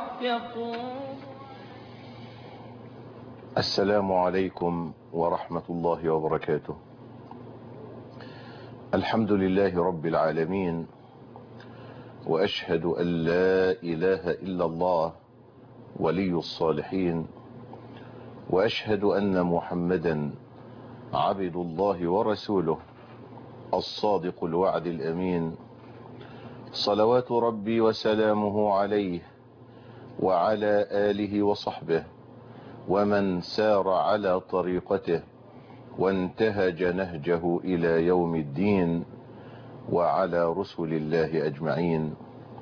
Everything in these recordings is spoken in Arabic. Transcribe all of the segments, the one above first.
يقول. السلام عليكم ورحمة الله وبركاته. الحمد لله رب العالمين، وأشهد أن لا إله إلا الله ولي الصالحين، وأشهد أن محمدا عبد الله ورسوله الصادق الوعد الأمين، صلوات ربي وسلامه عليه وعلى آله وصحبه ومن سار على طريقته وانتهج نهجه إلى يوم الدين، وعلى رسل الله أجمعين.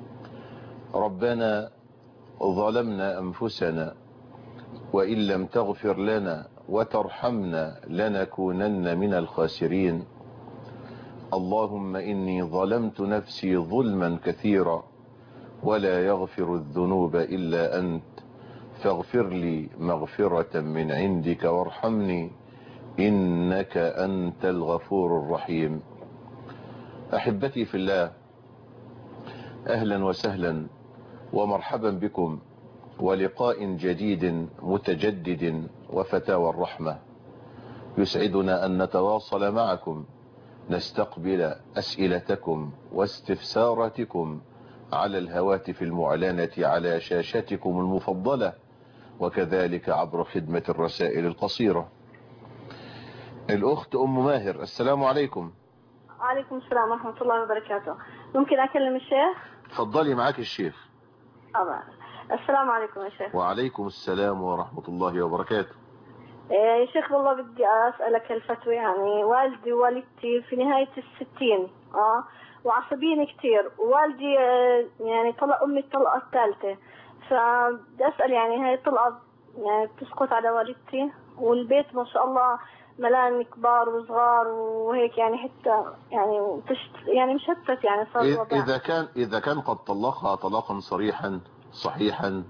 ربنا ظلمنا أنفسنا وإن لم تغفر لنا وترحمنا لنكونن من الخاسرين. اللهم إني ظلمت نفسي ظلما كثيرا ولا يغفر الذنوب إلا أنت، فاغفر لي مغفرة من عندك وارحمني إنك أنت الغفور الرحيم. أحبتي في الله، أهلا وسهلا ومرحبا بكم، ولقاء جديد متجدد وفتاوى الرحمة. يسعدنا أن نتواصل معكم، نستقبل أسئلتكم واستفساراتكم على الهواتف المعلنة على شاشتكم المفضلة، وكذلك عبر خدمة الرسائل القصيرة. الأخت أم ماهر، السلام عليكم. وعليكم السلام ورحمة الله وبركاته. ممكن أكلم الشيخ؟ تفضلي، معك الشيخ. السلام عليكم يا شيخ. وعليكم السلام ورحمة الله وبركاته. يا شيخ والله بدي أسألك الفتوى. يعني والدي ووالدتي في نهاية ال60 وعصبيين كتير، ووالدي يعني طلق أمي الطلقة الثالثة، فبدي أسأل يعني هاي الطلقة يعني بتسقط على والدتي، والبيت ما شاء الله ملان كبار وصغار وهيك، يعني حتى يعني مشتت، يعني صار الوضع. إذا كان قد طلقها طلاقا صريحا صحيحا،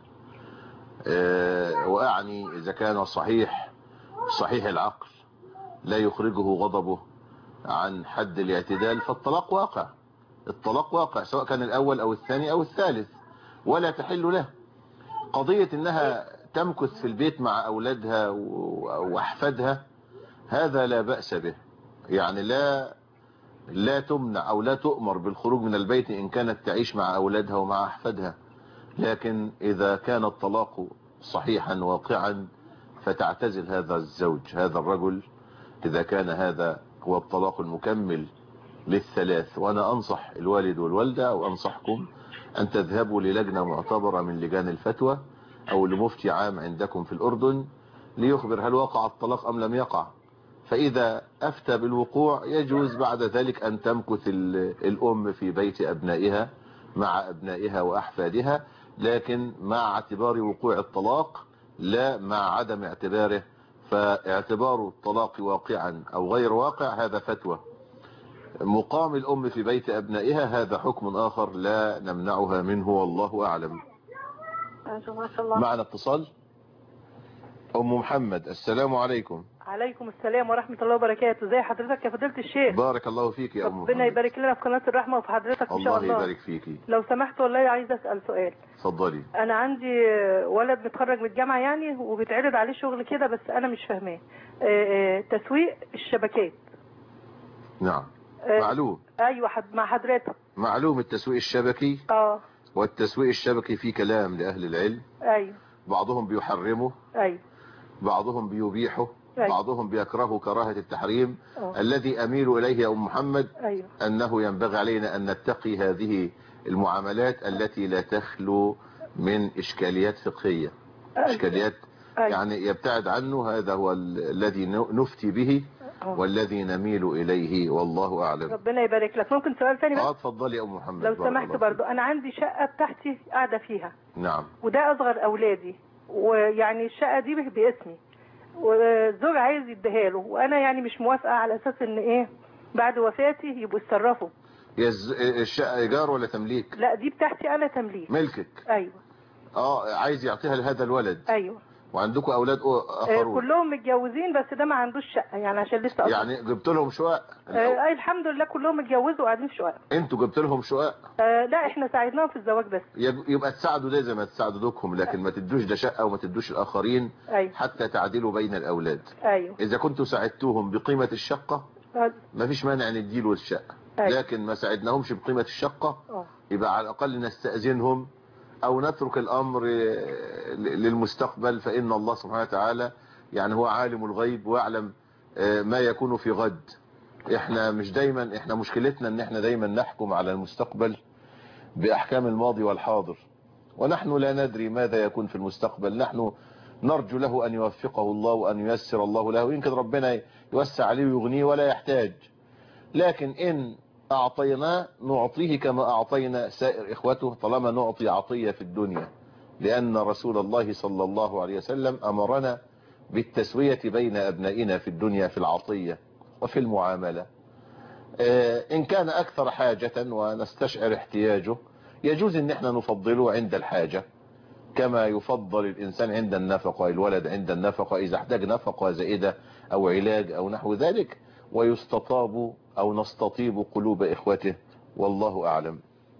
وأعني إذا كان صحيح العقل لا يخرجه غضبه عن حد الاعتدال، فالطلاق واقع. الطلاق واقع سواء كان الأول أو الثاني أو الثالث، ولا تحل له. قضية إنها تمكث في البيت مع أولادها وأحفادها، هذا لا بأس به. يعني لا تمنع أو لا تؤمر بالخروج من البيت إن كانت تعيش مع أولادها ومع أحفادها. لكن إذا كان الطلاق صحيحا واقعا فتعتزل هذا الزوج، هذا الرجل، إذا كان هذا هو الطلاق المكمل للثلاث. وأنا أنصح الوالد والوالدة، أو أنصحكم أن تذهبوا للجنة معتبرة من لجان الفتوى أو لمفتي عام عندكم في الأردن ليخبر هل وقع الطلاق أم لم يقع. فإذا أفتى بالوقوع يجوز بعد ذلك أن تمكث الأم في بيت أبنائها مع أبنائها وأحفادها، لكن مع اعتبار وقوع الطلاق لا مع عدم اعتباره. فاعتبار الطلاق واقعا أو غير واقع هذا فتوى. مقام الأم في بيت أبنائها هذا حكم آخر لا نمنعها منه، والله أعلم. معنا اتصال. أم محمد، السلام عليكم. عليكم السلام ورحمة الله وبركاته. زي حضرتك يا فضيلة الشيخ؟ بارك الله فيك يا أم محمد. ربنا يبارك لنا في قناة الرحمة وفي حضرتك إن شاء الله. الله يبارك فيكي. لو سمحت والله عايز أسأل سؤال. اتفضلي. أنا عندي ولد متخرج من الجامعة يعني، وبيتعرض عليه شغل كده، بس أنا مش فاهماه. تسويق الشبكات. نعم. معلوم. أيوة مع حضرتك. معلوم التسويق الشبكي. والتسويق الشبكي فيه كلام لأهل العلم. أيوة. بعضهم بيحرمه. أيوة. بعضهم بيبيحه. أيوة. بعضهم بيكرهه كراهة التحريم. الذي أميل إليه يا أم محمد أيوة. أنه ينبغي علينا أن نتقي هذه المعاملات التي لا تخلو من إشكاليات فقهية. إشكاليات يعني يبتعد عنه. هذا هو الذي نفتي به والذي نميل إليه، والله أعلم. ربنا يبارك لك. ممكن سؤال ثاني بقى؟ اتفضلي يا أم محمد. لو سمحت برضو، أنا عندي شقة بتاعتي قاعدة فيها. نعم. وده أصغر أولادي، ويعني الشقة دي باسمي، والزوج عايز يديها له، وأنا يعني مش موافقة على أساس إن بعد وفاتي يبقوا يتصرفوا. الشقة إيجار ولا تمليك؟ لا دي بتاعتي أنا تمليك. ملكك. أيوة. عايز يعطيها لهذا الولد. أيوة. وعندكم اولاد اخرون؟ كلهم متجوزين، بس ده ما عندوش شقه يعني عشان لسه أصلاً. يعني جبت لهم شقق؟ الحمد لله كلهم اتجوزوا وقاعدين في شقق. انتوا جبت لهم شقق؟ لا احنا ساعدناهم في الزواج بس. يبقى تساعدوا ده زي ما تساعدوا دوكم، لكن ما تدوش ده شقه وما تدوش الاخرين. أيوة. حتى تعدلوا بين الاولاد. ايوه. اذا كنتوا ساعدتوهم بقيمه الشقه ما فيش مانع نديله الشقه. أيوة. لكن ما ساعدناهمش بقيمه الشقه يبقى على الاقل نستأذنهم او نترك الامر للمستقبل، فان الله سبحانه وتعالى يعني هو عالم الغيب ويعلم ما يكون في غد. احنا مش دايما، احنا مشكلتنا ان احنا دايما نحكم على المستقبل باحكام الماضي والحاضر، ونحن لا ندري ماذا يكون في المستقبل. نحن نرجو له ان يوفقه الله وان ييسر الله له، يمكن ربنا يوسع عليه ويغنيه ولا يحتاج. لكن ان اعطيناه نعطيه كما اعطينا سائر اخوته، طالما نعطي عطية في الدنيا، لان رسول الله صلى الله عليه وسلم امرنا بالتسوية بين ابنائنا في الدنيا في العطية وفي المعاملة. ان كان اكثر حاجة ونستشعر احتياجه يجوز ان احنا نفضله عند الحاجة، كما يفضل الانسان عند النفقة، الولد عند النفقة اذا احتاج نفقة زائدة او علاج او نحو ذلك، ويستطاب او نستطيب قلوب اخوته، والله اعلم.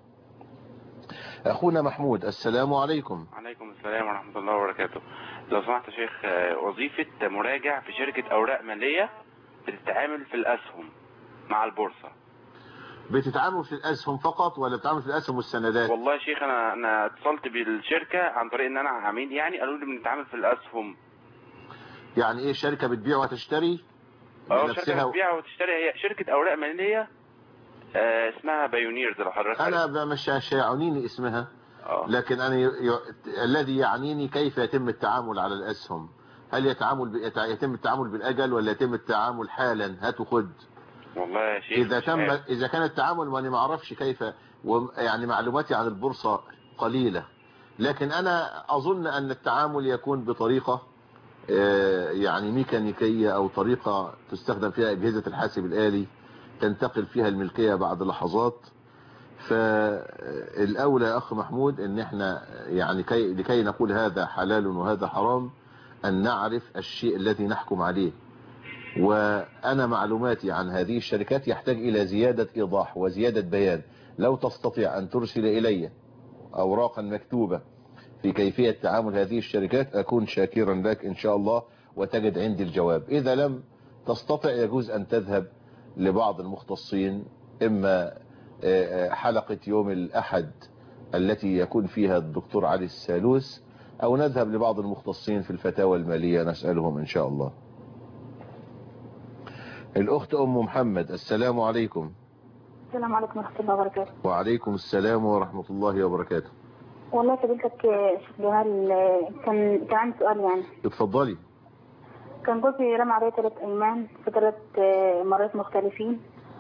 اخونا محمود، السلام عليكم. عليكم السلام ورحمة الله وبركاته. لو سمحت يا شيخ، وظيفة مراجع في شركة اوراق مالية بتتعامل في الاسهم مع البورصة. بتتعامل في الاسهم فقط ولا بتتعامل في الاسهم والسندات؟ والله يا شيخ انا اتصلت بالشركة عن طريق ان انا عميل، يعني قالوا لي بنتعامل في الاسهم. يعني ايه، شركة بتبيع وتشتري شركة بتبيع وتشتري، هي شركة اوراق مالية اسمها بايونيرز لو حضرتك انا مش هيعنيني اسمها. لكن انا الذي يعنيني كيف يتم التعامل على الاسهم. هل يتم التعامل بالاجل ولا يتم التعامل حالا هات وخد؟ والله يا شيخ اذا كان التعامل، وانا ما اعرفش كيف، يعني معلوماتي عن البورصة قليلة، لكن انا اظن ان التعامل يكون بطريقة يعني ميكانيكية او طريقة تستخدم فيها اجهزة الحاسب الآلي تنتقل فيها الملكية بعد لحظات. فالاولى يا اخ محمود ان احنا يعني لكي نقول هذا حلال وهذا حرام ان نعرف الشيء الذي نحكم عليه. وانا معلوماتي عن هذه الشركات يحتاج الى زيادة ايضاح وزيادة بيان. لو تستطيع ان ترسل الي اوراقا مكتوبة في كيفية تعامل هذه الشركات اكون شاكرا لك ان شاء الله وتجد عندي الجواب. اذا لم تستطع يجوز ان تذهب لبعض المختصين، اما حلقة يوم الاحد التي يكون فيها الدكتور علي السالوس، او نذهب لبعض المختصين في الفتاوى المالية نسألهم ان شاء الله. الاخت ام محمد، السلام عليكم. السلام عليكم ورحمة الله وبركاته. وعليكم السلام ورحمة الله وبركاته. والله فضيلتك شيخ جمال، كان عندي سؤال يعني. اتفضلي. كان جوزي رمى عليا 3 ايمان في 3 مرات مختلفين.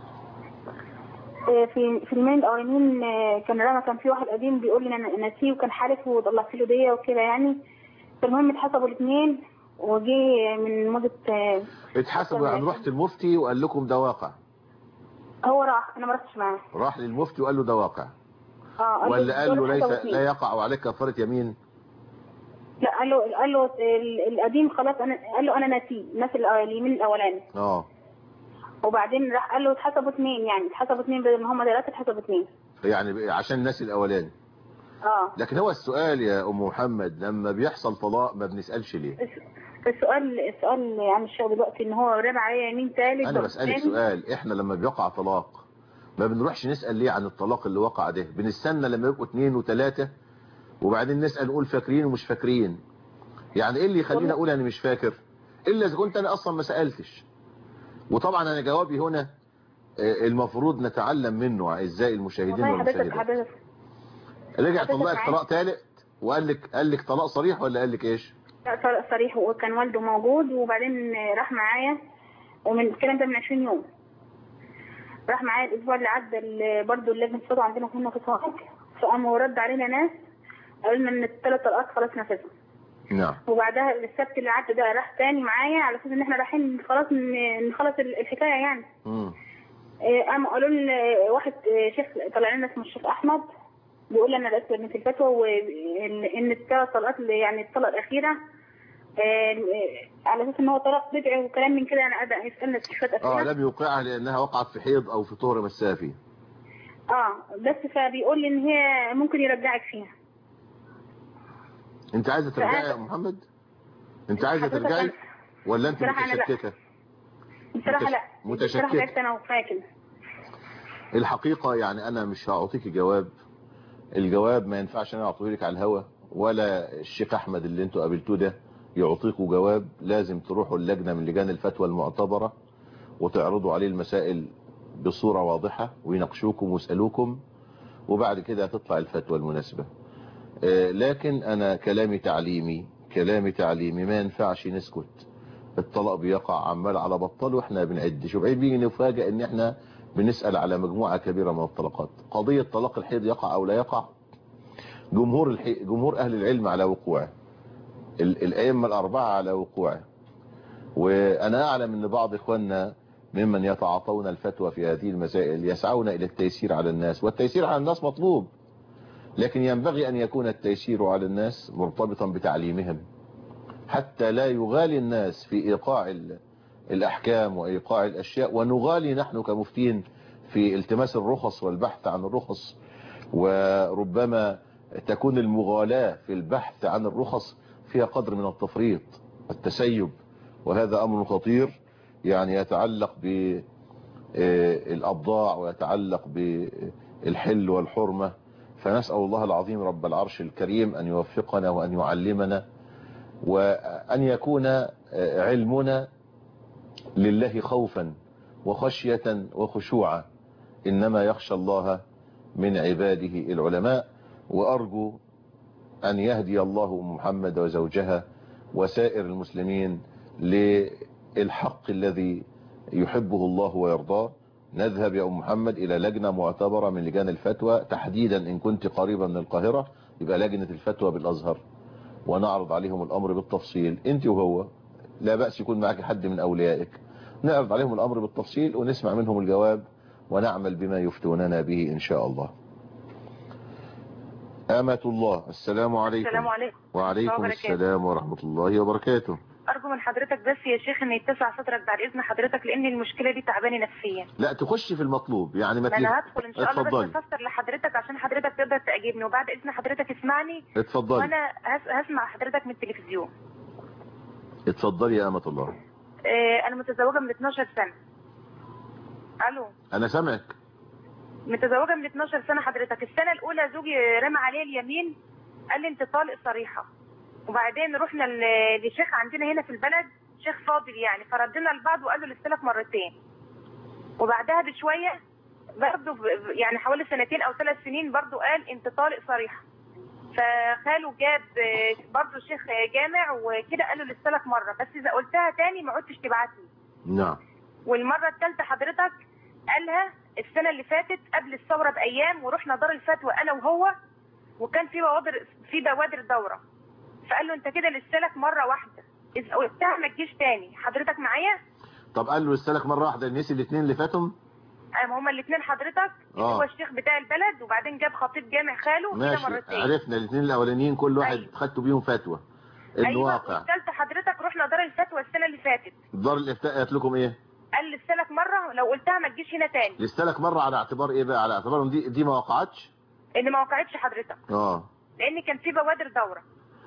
في المين الاولانيين كان في واحد قديم بيقول لي انا ناسيه، وكان حالف وطلعت له ديه وكده يعني. فالمهم اتحسبوا الاثنين وجي من مدة اتحسبوا يعني رحت المفتي وقال لكم ده واقع؟ هو راح، انا ما رحتش معاه. راح للمفتي وقال له ده واقع؟ ولا قال له ليس لا يقع عليك كفارة يمين؟ لا قال له القديم خلاص، قال له انا ناسيه، ناسي اليمين الاولاني. وبعدين راح قال له اتحسبوا 2، يعني اتحسبوا 2 بدل ما هم 3 اتحسبوا 2، يعني عشان ناسي الاولاني. لكن هو السؤال يا ام محمد، لما بيحصل طلاق ما بنسألش ليه؟ السؤال يعني الشيخ دلوقتي ان هو رمى عليا يمين ثالث. انا بسألك سؤال، احنا لما بيقع طلاق ما بنروحش نسأل ليه عن الطلاق اللي وقع ده؟ بنستنى لما يبقوا 2 و3 وبعدين نسأل نقول فاكرين ومش فاكرين. يعني ايه اللي يخليني اقول انا مش فاكر الا اذا كنت انا اصلا ما سألتش؟ وطبعا انا جوابي هنا المفروض نتعلم منه اعزائي المشاهدين والمشاهدات. رجع طلقك طلاق ثالث وقال لك طلاق صريح ولا قال لك ايش؟ لا طلاق صريح، وكان والده موجود، وبعدين راح معايا، ومن الكلام ده من 20 يوم راح معايا الاسبوع اللي عدى برضه اللجنه الصدى عندنا هنا في صاحب، فقاموا رد علينا ناس قالوا لنا ان ال3 طلقات خلاص نفذوا. نعم. وبعدها السبت اللي عدى ده راح تاني معايا على اساس ان احنا رايحين خلاص نخلص الحكايه يعني. قاموا قالوا لنا واحد شيخ طلع لنا اسمه الشيخ احمد بيقول لنا رئيس لجنه الفتوى وان ال3 طلقات يعني الطلقه الاخيره على اساس ان هو طلاق بدعي وكلام من كده. انا قاعده يسالنا في شويه اسئله. لم يوقعها لانها وقعت في حيض او في طهر مسها فيه. بس فبيقول لي ان هي ممكن يرجعك فيها. انت عايزه ترجعي يا محمد؟ انت عايزه ترجعي ولا انت متشككه؟ بصراحه لا. متشككه. بصراحه تعبت انا وكفايه كده. الحقيقه يعني انا مش هعطيكي جواب. الجواب ما ينفعش انا اعطيه لك على الهوا، ولا الشيخ احمد اللي انتوا قابلتوه ده يعطيكوا جواب. لازم تروحوا اللجنه من لجان الفتوى المعتبره وتعرضوا عليه المسائل بصوره واضحه ويناقشوكم ويسالوكم، وبعد كده هتطلع الفتوى المناسبه. لكن انا كلامي تعليمي ما ينفعش نسكت. الطلاق بيقع عمال على بطال واحنا بنعد. شوف عيب بيجي نفاجئ ان احنا بنسأل على مجموعة كبيرة من الطلاقات. قضية طلاق الحيض يقع او لا يقع، جمهور اهل العلم على وقوعه، الائمة الاربعة على وقوعه. وانا اعلم ان بعض اخواننا ممن يتعاطون الفتوى في هذه المسائل يسعون الى التيسير على الناس، والتيسير على الناس مطلوب، لكن ينبغي أن يكون التيسير على الناس مرتبطا بتعليمهم، حتى لا يغالي الناس في إيقاع الأحكام وإيقاع الأشياء، ونغالي نحن كمفتين في التماس الرخص والبحث عن الرخص. وربما تكون المغالاة في البحث عن الرخص فيها قدر من التفريط والتسيب، وهذا أمر خطير يعني يتعلق بالأبضاع ويتعلق بالحل والحرمة. فنسأل الله العظيم رب العرش الكريم أن يوفقنا وأن يعلمنا، وأن يكون علمنا لله خوفا وخشية وخشوعا. إنما يخشى الله من عباده العلماء. وأرجو أن يهدي الله محمد وزوجها وسائر المسلمين للحق الذي يحبه الله ويرضاه. نذهب يا أم محمد إلى لجنة معتبرة من لجان الفتوى، تحديدا إن كنت قريبا من القاهرة يبقى لجنة الفتوى بالأزهر، ونعرض عليهم الأمر بالتفصيل. أنت وهو لا بأس يكون معك حد من أوليائك، نعرض عليهم الأمر بالتفصيل ونسمع منهم الجواب ونعمل بما يفتوننا به إن شاء الله. أمة الله، السلام عليكم. السلام عليكم. وعليكم السلام ورحمة الله وبركاته. أرجو من حضرتك بس يا شيخ أن يتسع صدرك بعد إذن حضرتك، لأن المشكلة دي تعباني نفسيا. لا تخش في المطلوب يعني ما أنا هدخل إن شاء الله، اتفضلي. بس أفسر لحضرتك عشان حضرتك تقدر تأجيبني، وبعد إذن حضرتك اسمعني. اتفضلي. وأنا هسمع حضرتك من التلفزيون. اتفضلي يا أمة الله. أنا متزوجة من 12 سنة. ألو. أنا سامعك. متزوجة من 12 سنة حضرتك. السنة الأولى زوجي رمى عليه اليمين، قال لي أنت طالق صريحة. وبعدين رحنا لشيخ عندنا هنا في البلد، شيخ فاضل يعني، فردنا لبعض وقال له للسلك مرتين. وبعدها بشوية برضه يعني حوالي 2 أو 3 سنين برضه قال أنت طالق صريحة. فخاله جاب برضه شيخ جامع وكده قال له للسلك مرة، بس إذا قلتها تاني ما عدتش تبعت لي. نعم. والمرة الثالثة حضرتك قالها السنة اللي فاتت قبل الثورة بأيام، ورحنا دار الفتوى أنا وهو، وكان في بوادر دورة. فقال له أنت كده للسلك مرة واحدة، إذا قلتها ما تجيش تاني. حضرتك معايا؟ طب قال له السلك مرة واحدة، نسي الاثنين اللي فاتهم؟ هما الاثنين حضرتك. هو الشيخ بتاع البلد، وبعدين جاب خطيب جامع خاله كده مرتين. عرفنا الاثنين الأولانيين كل واحد أيوة. خدتوا بيهم فتوى. الواقع. والثالثة حضرتك رحنا دار الفتوى السنة اللي فاتت. دار الإفتاء قالت لكم إيه؟ قال للسلك مرة لو قلتها ما تجيش هنا تاني. للسلك مرة على اعتبار إيه بقى؟ على اعتبار دي ما وقعتش؟ إن ما وقعتش حضرتك. لأن كان في بوادر دورة.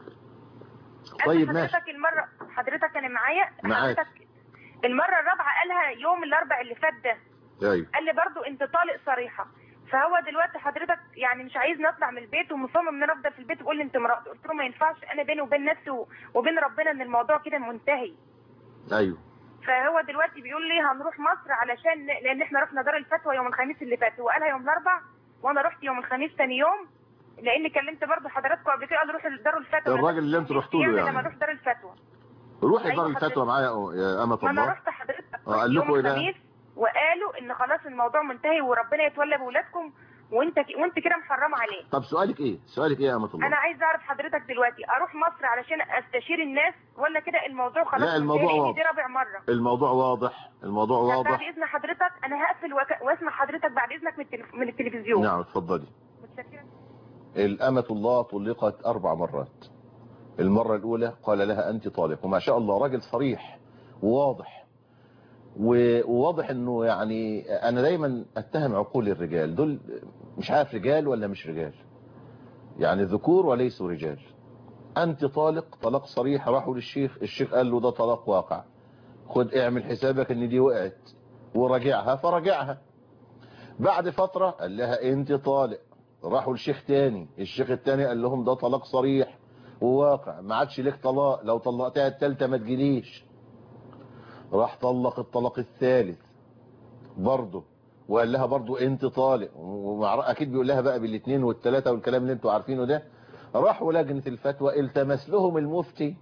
طيب ماشي. حضرتك أنا معايا. معاك. حضرتك المرة الرابعة قالها يوم الأربع اللي فات ده. أيوه. قال لي برضو أنت طالق صريحة. فهو دلوقتي حضرتك يعني مش عايز نطلع من البيت ومصمم ان انا افضل في البيت، ويقول لي انت مراتي. قلت له ما ينفعش، انا بيني وبين نفسي وبين ربنا ان الموضوع كده منتهي. ايوه. فهو دلوقتي بيقول لي هنروح مصر علشان لان احنا رحنا دار الفتوى يوم الخميس اللي فات، هو قالها يوم الاربع وانا رحت يوم الخميس ثاني يوم، لان كلمت برضو حضراتكم قبل كده قال روحوا دار الفتوى. الراجل اللي انتوا رحتوا له يعني لما نروح دار الفتوى. روحي دار الفتوى معايا يا امة الله. انا رحت حضرتك قال لكم يوم الخميس وقالوا ان خلاص الموضوع منتهي وربنا يتولى بولادكم وانت كده محرمه عليه. طب سؤالك ايه يا امة الله؟ انا عايز اعرف حضرتك دلوقتي اروح مصر علشان استشير الناس ولا كده الموضوع خلاص؟ لا الموضوع واضح. دي رابع مره. الموضوع واضح. بعد اذن حضرتك انا هقفل واسمع حضرتك بعد اذنك من التلفزيون. نعم اتفضلي. متشكره. الأمة الله طلقت 4 مرات المرة الأولى قال لها أنت طالق، وما شاء الله راجل صريح وواضح، وواضح أنه يعني أنا دايما أتهم عقول الرجال دول، مش عارف رجال ولا مش رجال، يعني ذكور وليسوا رجال. أنت طالق، طلاق صريح. راحوا للشيخ، الشيخ قال له ده طلاق واقع، خد اعمل حسابك ان دي وقعت، وراجعها. فرجعها. بعد فترة قال لها انت طالق. راحوا للشيخ تاني، الشيخ التاني قال لهم ده طلاق صريح وواقع، ما عادش لك طلاق، لو طلقتها التالتة ما تجيليش. راح طلق الطلاق الثالث برضه، وقال لها برضه انت طالق، اكيد بيقول لها بقى بالاثنين والثلاثة والكلام اللي انتوا عارفينه ده. راحوا لجنة الفتوى، التمس لهم المفتي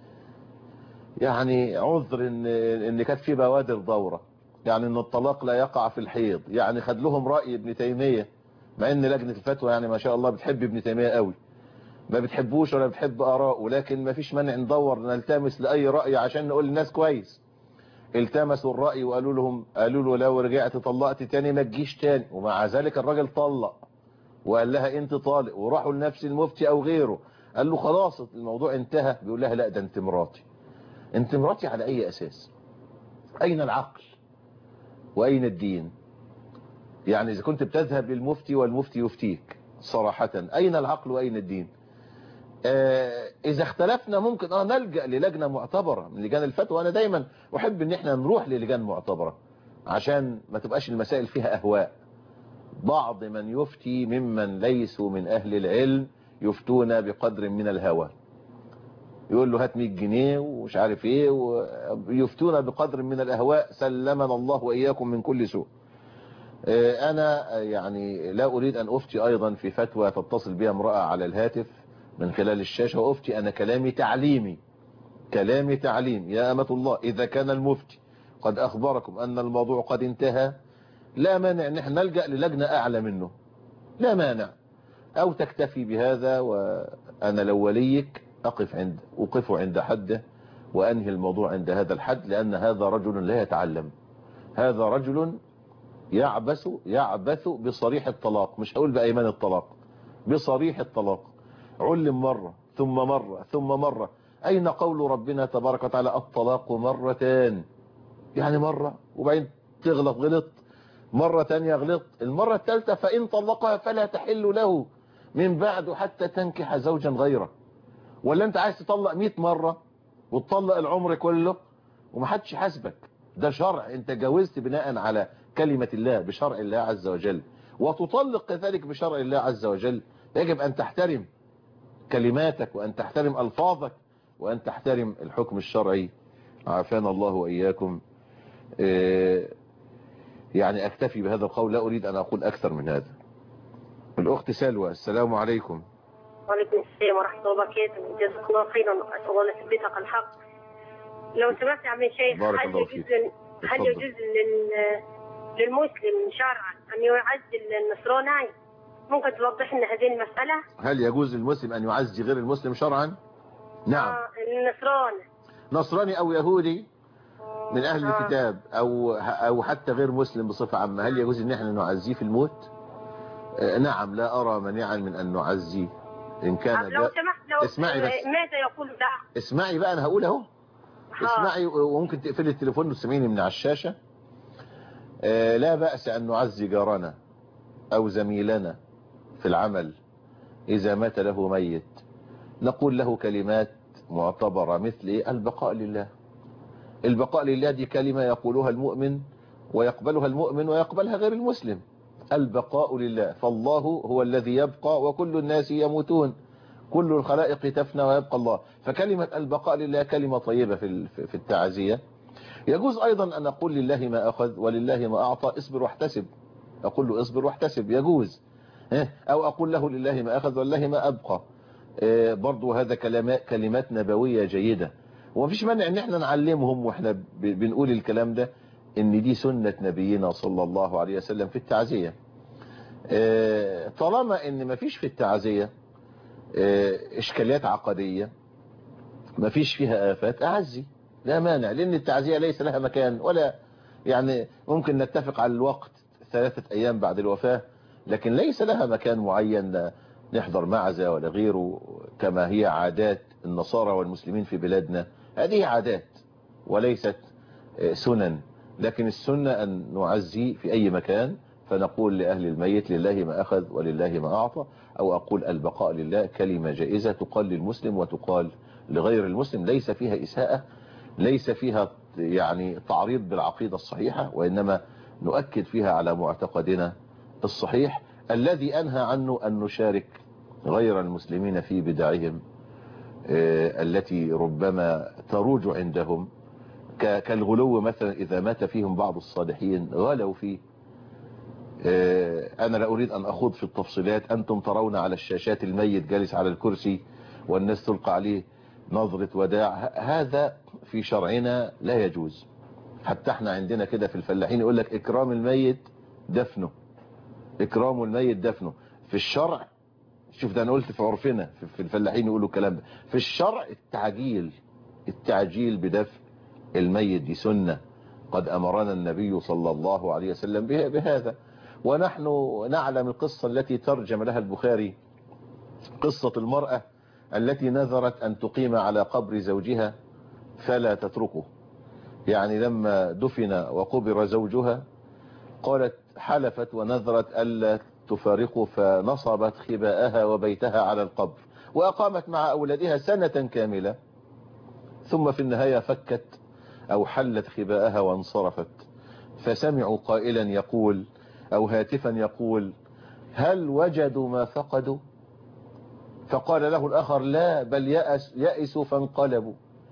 يعني عذر ان كانت في بوادر دورة، يعني ان الطلاق لا يقع في الحيض، يعني خد لهم رأي ابن تيمية، مع ان لجنة الفتوى يعني ما شاء الله بتحب ابن تيمية قوي، ما بتحبوش ولا بتحب آراءه، لكن ما فيش مانع ندور نلتمس لأي رأي عشان نقول للناس كويس. التمسوا الرأي وقالوا لهم، قالوا له لو رجعت طلقت تاني ما تجيش تاني، ومع ذلك الراجل طلق وقال لها انت طالق. وراحوا لنفس المفتي او غيره قال له خلاص الموضوع انتهى، بيقول لها لا ده انت مراتي. انت مراتي على اي اساس؟ اين العقل واين الدين؟ يعني اذا كنت بتذهب للمفتي والمفتي يفتيك صراحة، اين العقل واين الدين؟ اذا اختلفنا ممكن نلجأ للجنة معتبرة من لجان الفتوى. انا دايما احب ان احنا نروح للجان معتبرة عشان ما تبقاش المسائل فيها اهواء. بعض من يفتي ممن ليسوا من اهل العلم يفتون بقدر من الهوى، يقول له هات 100 جنيه ومش عارف ايه، ويفتون بقدر من الاهواء. سلمنا الله واياكم من كل سوء. انا يعني لا اريد ان افتي ايضا في فتوى تتصل بها امرأة على الهاتف من خلال الشاشة وافتي. انا كلامي تعليمي، كلامي تعليم. يا امة الله، اذا كان المفتي قد اخبركم ان الموضوع قد انتهى، لا مانع ان احنا نلجأ للجنة اعلى منه، لا مانع. او تكتفي بهذا، وانا لو وليك أوقف عند حده وأنهي الموضوع عند هذا الحد، لأن هذا رجل لا يتعلم، هذا رجل يعبث بصريح الطلاق، مش هقول بأيمان الطلاق، بصريح الطلاق. علم مرة ثم مرة ثم مرة. أين قول ربنا تبارك وتعالى الطلاق مرتان؟ يعني مرة وبعدين غلط مرة تانية غلط، المرة الثالثة فإن طلقها فلا تحل له من بعد حتى تنكح زوجا غيره. ولا انت عايز تطلق 100 مرة وتطلق العمر كله ومحدش حاسبك؟ ده شرع، انت جوزت بناء على كلمة الله بشرع الله عز وجل، وتطلق كذلك بشرع الله عز وجل. يجب ان تحترم كلماتك وان تحترم الفاظك وان تحترم الحكم الشرعي. عافانا الله واياكم. يعني اكتفي بهذا القول، لا اريد ان اقول اكثر من هذا. الاخت سلوى، السلام عليكم. وعليكم السلام ورحمة الله وبركاته. جزاك الله خيرا، أسأل الله أن يثبتك على الحق. لو سمحت يا عم الشيخ، هل يجوز للمسلم شرعا أن يعزل النصراني؟ ممكن توضح لنا هذه المسألة؟ هل يجوز للمسلم أن يعزي غير المسلم شرعا؟ نعم. نصراني أو يهودي من أهل الكتاب أو حتى غير مسلم بصفة عامة، هل يجوز أن احنا نعزيه في الموت؟ نعم، لا أرى مانعا من أن نعزيه إن كان. لو سمحت، اسمعي بس، ماذا يقول ده؟ اسمعي بقى، أنا هقول أهو. اسمعي، وممكن تقفلي التليفون وتسمعيني من على الشاشة. لا بأس أن نعزي جارنا أو زميلنا في العمل إذا مات له ميت، نقول له كلمات معتبرة مثل البقاء لله. البقاء لله دي كلمة يقولها المؤمن ويقبلها المؤمن ويقبلها غير المسلم. البقاء لله، فالله هو الذي يبقى وكل الناس يموتون، كل الخلائق تفنى ويبقى الله. فكلمة البقاء لله كلمة طيبة في التعزية. يجوز أيضا أن أقول لله ما أخذ ولله ما أعطى، اصبر واحتسب، أقول له اصبر واحتسب، يجوز. أو أقول له لله ما أخذ ولله ما أبقى، برضو هذا كلمات نبوية جيدة. ومفيش مانع ان احنا نعلمهم واحنا بنقول الكلام ده ان دي سنة نبينا صلى الله عليه وسلم في التعزية. طالما ان مفيش في التعزية اشكاليات عقدية، مفيش فيها آفات، اعزي لا مانع، لان التعزية ليس لها مكان، ولا يعني ممكن نتفق على الوقت 3 أيام بعد الوفاة، لكن ليس لها مكان معين نحضر معزة ولا غيره كما هي عادات النصارى والمسلمين في بلادنا، هذه عادات وليست سنن. لكن السنة أن نعزي في أي مكان، فنقول لأهل الميت لله ما أخذ ولله ما أعطى، أو أقول البقاء لله، كلمة جائزة تقال للمسلم وتقال لغير المسلم، ليس فيها إساءة، ليس فيها يعني تعريض بالعقيدة الصحيحة، وإنما نؤكد فيها على معتقدنا الصحيح الذي أنهى عنه أن نشارك غير المسلمين في بدعهم التي ربما تروج عندهم، كالغلو مثلا إذا مات فيهم بعض الصالحين غلوا فيه. أنا لا أريد أن أخوض في التفصيلات، أنتم ترون على الشاشات الميت جالس على الكرسي والناس تلقى عليه نظرة وداع، هذا في شرعنا لا يجوز. حتى احنا عندنا كده في الفلاحين يقول لك إكرام الميت دفنه، إكرام الميت دفنه في الشرع. شوف ده أنا قلت في عرفنا في الفلاحين يقولوا الكلام ده، في الشرع التعجيل بدفن الميت دي سنة قد أمرنا النبي صلى الله عليه وسلم بهذا. ونحن نعلم القصة التي ترجم لها البخاري، قصة المرأة التي نذرت أن تقيم على قبر زوجها فلا تتركه. يعني لما دفن وقبر زوجها قالت حلفت ونذرت ألا تفارقه، فنصبت خباءها وبيتها على القبر وأقامت مع أولادها سنة كاملة، ثم في النهاية فكت أو حلت خباءها وانصرفت، فسمعوا قائلا يقول أو هاتفا يقول هل وجدوا ما فقدوا؟ فقال له الآخر لا بل يأسوا فانقلبوا.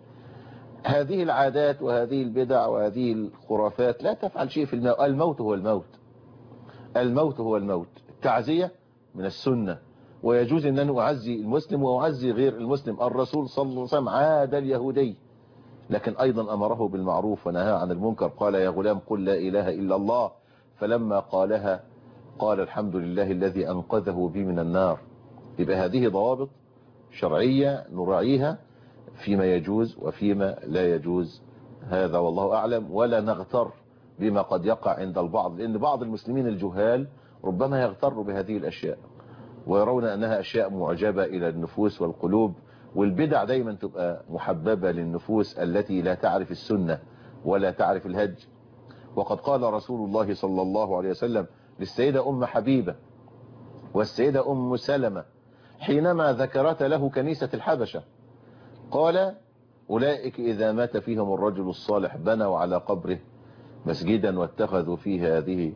هذه العادات وهذه البدع وهذه الخرافات لا تفعل شيء في الموت. الموت هو الموت، الموت هو الموت. التعزية من السنة، ويجوز أن أنا أعزي المسلم وأعزي غير المسلم. الرسول صلى الله عليه وسلم عاد اليهودي لكن أيضا أمره بالمعروف ونهى عن المنكر، قال يا غلام قل لا إله إلا الله، فلما قالها قال الحمد لله الذي أنقذه بي من النار. يبقى هذه ضوابط شرعية نراعيها فيما يجوز وفيما لا يجوز، هذا والله أعلم. ولا نغتر بما قد يقع عند البعض، لأن بعض المسلمين الجهال ربما يغتروا بهذه الأشياء ويرون أنها أشياء معجبة إلى النفوس والقلوب، والبدع دايما تبقى محببة للنفوس التي لا تعرف السنة ولا تعرف الهدي. وقد قال رسول الله صلى الله عليه وسلم للسيدة أم حبيبة والسيدة أم سلمة حينما ذكرت له كنيسة الحبشة، قال أولئك إذا مات فيهم الرجل الصالح بنوا على قبره مسجدا واتخذوا فيه هذه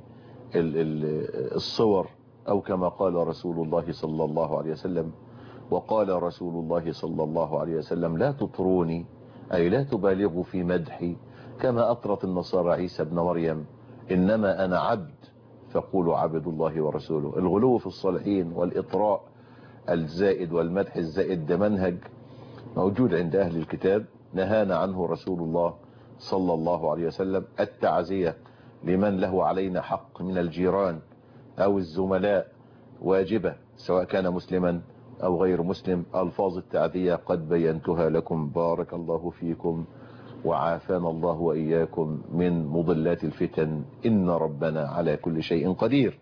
الصور، أو كما قال رسول الله صلى الله عليه وسلم. وقال رسول الله صلى الله عليه وسلم لا تطروني، أي لا تبالغوا في مدحي كما أطرت النصارى عيسى ابن مريم، إنما أنا عبد فقولوا عبد الله ورسوله. الغلو في الصالحين والإطراء الزائد والمدح الزائد ده منهج موجود عند أهل الكتاب نهانا عنه رسول الله صلى الله عليه وسلم. التعزية لمن له علينا حق من الجيران أو الزملاء واجبة سواء كان مسلما أو غير مسلم. ألفاظ التعزية قد بينتها لكم، بارك الله فيكم وعافانا الله وإياكم من مضلات الفتن، إن ربنا على كل شيء قدير.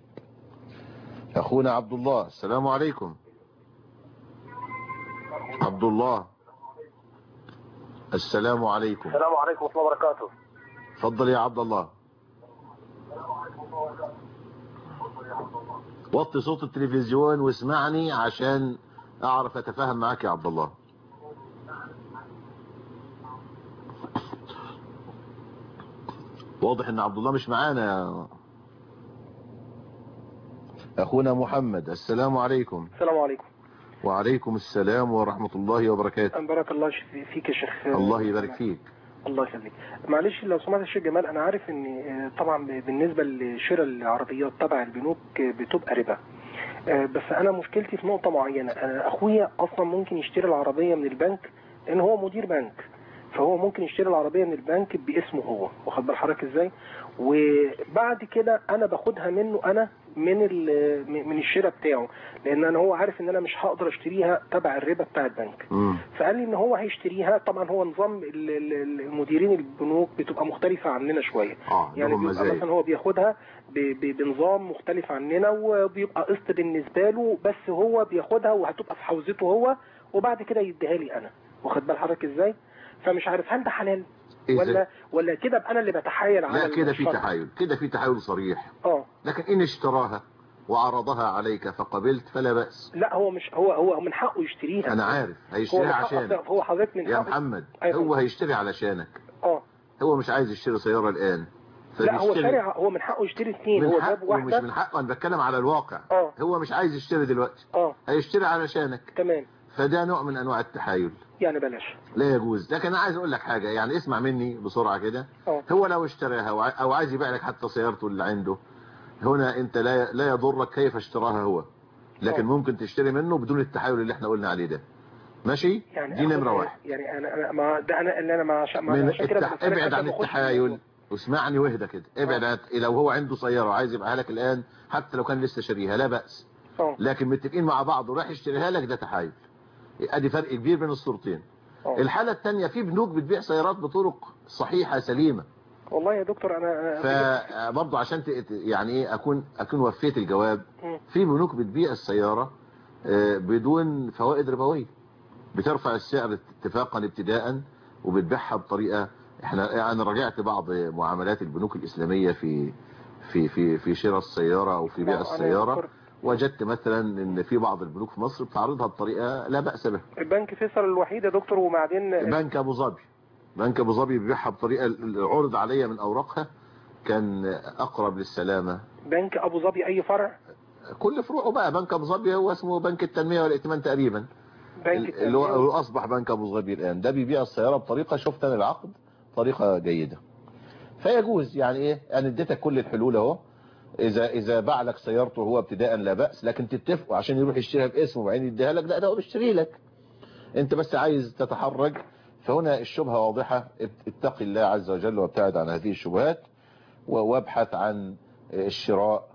أخونا عبد الله، السلام عليكم. عبد الله السلام عليكم. السلام عليكم ورحمة الله وبركاته. تفضل يا عبد الله. وطي صوت التلفزيون واسمعني عشان اعرف اتفاهم معاك يا عبد الله. واضح ان عبد الله مش معانا. اخونا محمد، السلام عليكم. السلام عليكم. وعليكم السلام ورحمة الله وبركاته. بارك الله فيك يا شيخ. الله يبارك فيك. الله يخليك. معلش لو سمحت يا شيخ جمال، انا عارف ان طبعا بالنسبة لشراء العربيات تبع البنوك بتبقى ربا، بس انا مشكلتي في نقطة معينة. اخويا اصلا ممكن يشتري العربية من البنك لان هو مدير بنك، فهو ممكن يشتري العربية من البنك باسمه هو، واخد بال حضرتك ازاي؟ وبعد كده انا باخدها منه انا من الشراء بتاعه، لان انا هو عارف ان انا مش هقدر اشتريها تبع الربا بتاع البنك. فقال لي ان هو هيشتريها. طبعا هو نظام المديرين البنوك بتبقى مختلفه عننا شويه، يعني بيبقى مثلا هو بياخدها بنظام مختلف عننا، وبيبقى قسط بالنسبه له، بس هو بياخدها وهتبقى في حوزته هو، وبعد كده يديها لي انا. واخد بال حضرتك ازاي؟ فمش عارف هل ده حلال ولا كده انا اللي بتحايل على لا كده في تحايل، كده في تحايل صريح. لكن ان اشتراها وعرضها عليك فقبلت فلا بأس. لا هو مش هو من حقه يشتريها. انا عارف هيشتريها عشانك. هو حضرتك من يا محمد هو هيشتري علشانك. هو مش عايز يشتري سيارة الآن. لا هو شارع، هو من حقه يشتري اثنين. هو جاب واحدة. مش من حقه، انا بتكلم على الواقع. هو مش عايز يشتري دلوقتي. هيشتري علشانك. تمام. فده نوع من انواع التحايل، يعني بلاش، لا يجوز. لكن انا عايز اقول لك حاجة، يعني اسمع مني بسرعة كده. هو لو اشتراها او عايز يبيع لك حتى سيارته اللي عنده، هنا انت لا يضرك كيف اشتراها هو، لكن ممكن تشتري منه بدون التحايل اللي احنا قلنا عليه ده. ماشي؟ يعني دي نمرة واحد. يعني انا ما ده انا اللي انا عشان كده ابعد عن التحايل واسمعني واهدى كده. ابعد لو هو عنده سيارة وعايز يبيعها لك الآن حتى لو كان لسه شاريها لا بأس. لكن متفقين مع بعض وراح يشتريها لك، ده تحايل. ادي فرق كبير بين الصورتين. الحالة الثانية، في بنوك بتبيع سيارات بطرق صحيحة سليمة. والله يا دكتور انا فبرضه عشان يعني ايه اكون وفيت الجواب. في بنوك بتبيع السيارة بدون فوائد ربوية، بترفع السعر اتفاقا ابتداء وبتبيعها بطريقة. انا راجعت بعض معاملات البنوك الإسلامية في شراء السيارة او في بيع السيارة، وجدت مثلا ان في بعض البنوك في مصر بتعرضها بطريقة لا بأس بها. البنك فيصل الوحيد يا دكتور، وبعدين بنك ابو ظبي بيبيعها بطريقة العرض عليا من اوراقها كان اقرب للسلامة. بنك ابو ظبي اي فرع؟ كل فروعه بقى. بنك ابو ظبي هو اسمه بنك التنمية والائتمان تقريبا، اللي هو اصبح بنك ابو ظبي الان. ده بيبيع السيارة بطريقة، شفت انا العقد، طريقة جيدة. فيجوز يعني ايه، انا اديتك كل الحلول اهو. اذا باع لك سيارته هو ابتداء لا بأس، لكن تتفقوا عشان يروح يشتريها باسمه وبعدين يديها لك، لا ده هو بيشتري لك، انت بس عايز تتحرج. فهنا الشبهة واضحة. اتق الله عز وجل وابتعد عن هذه الشبهات، وابحث عن الشراء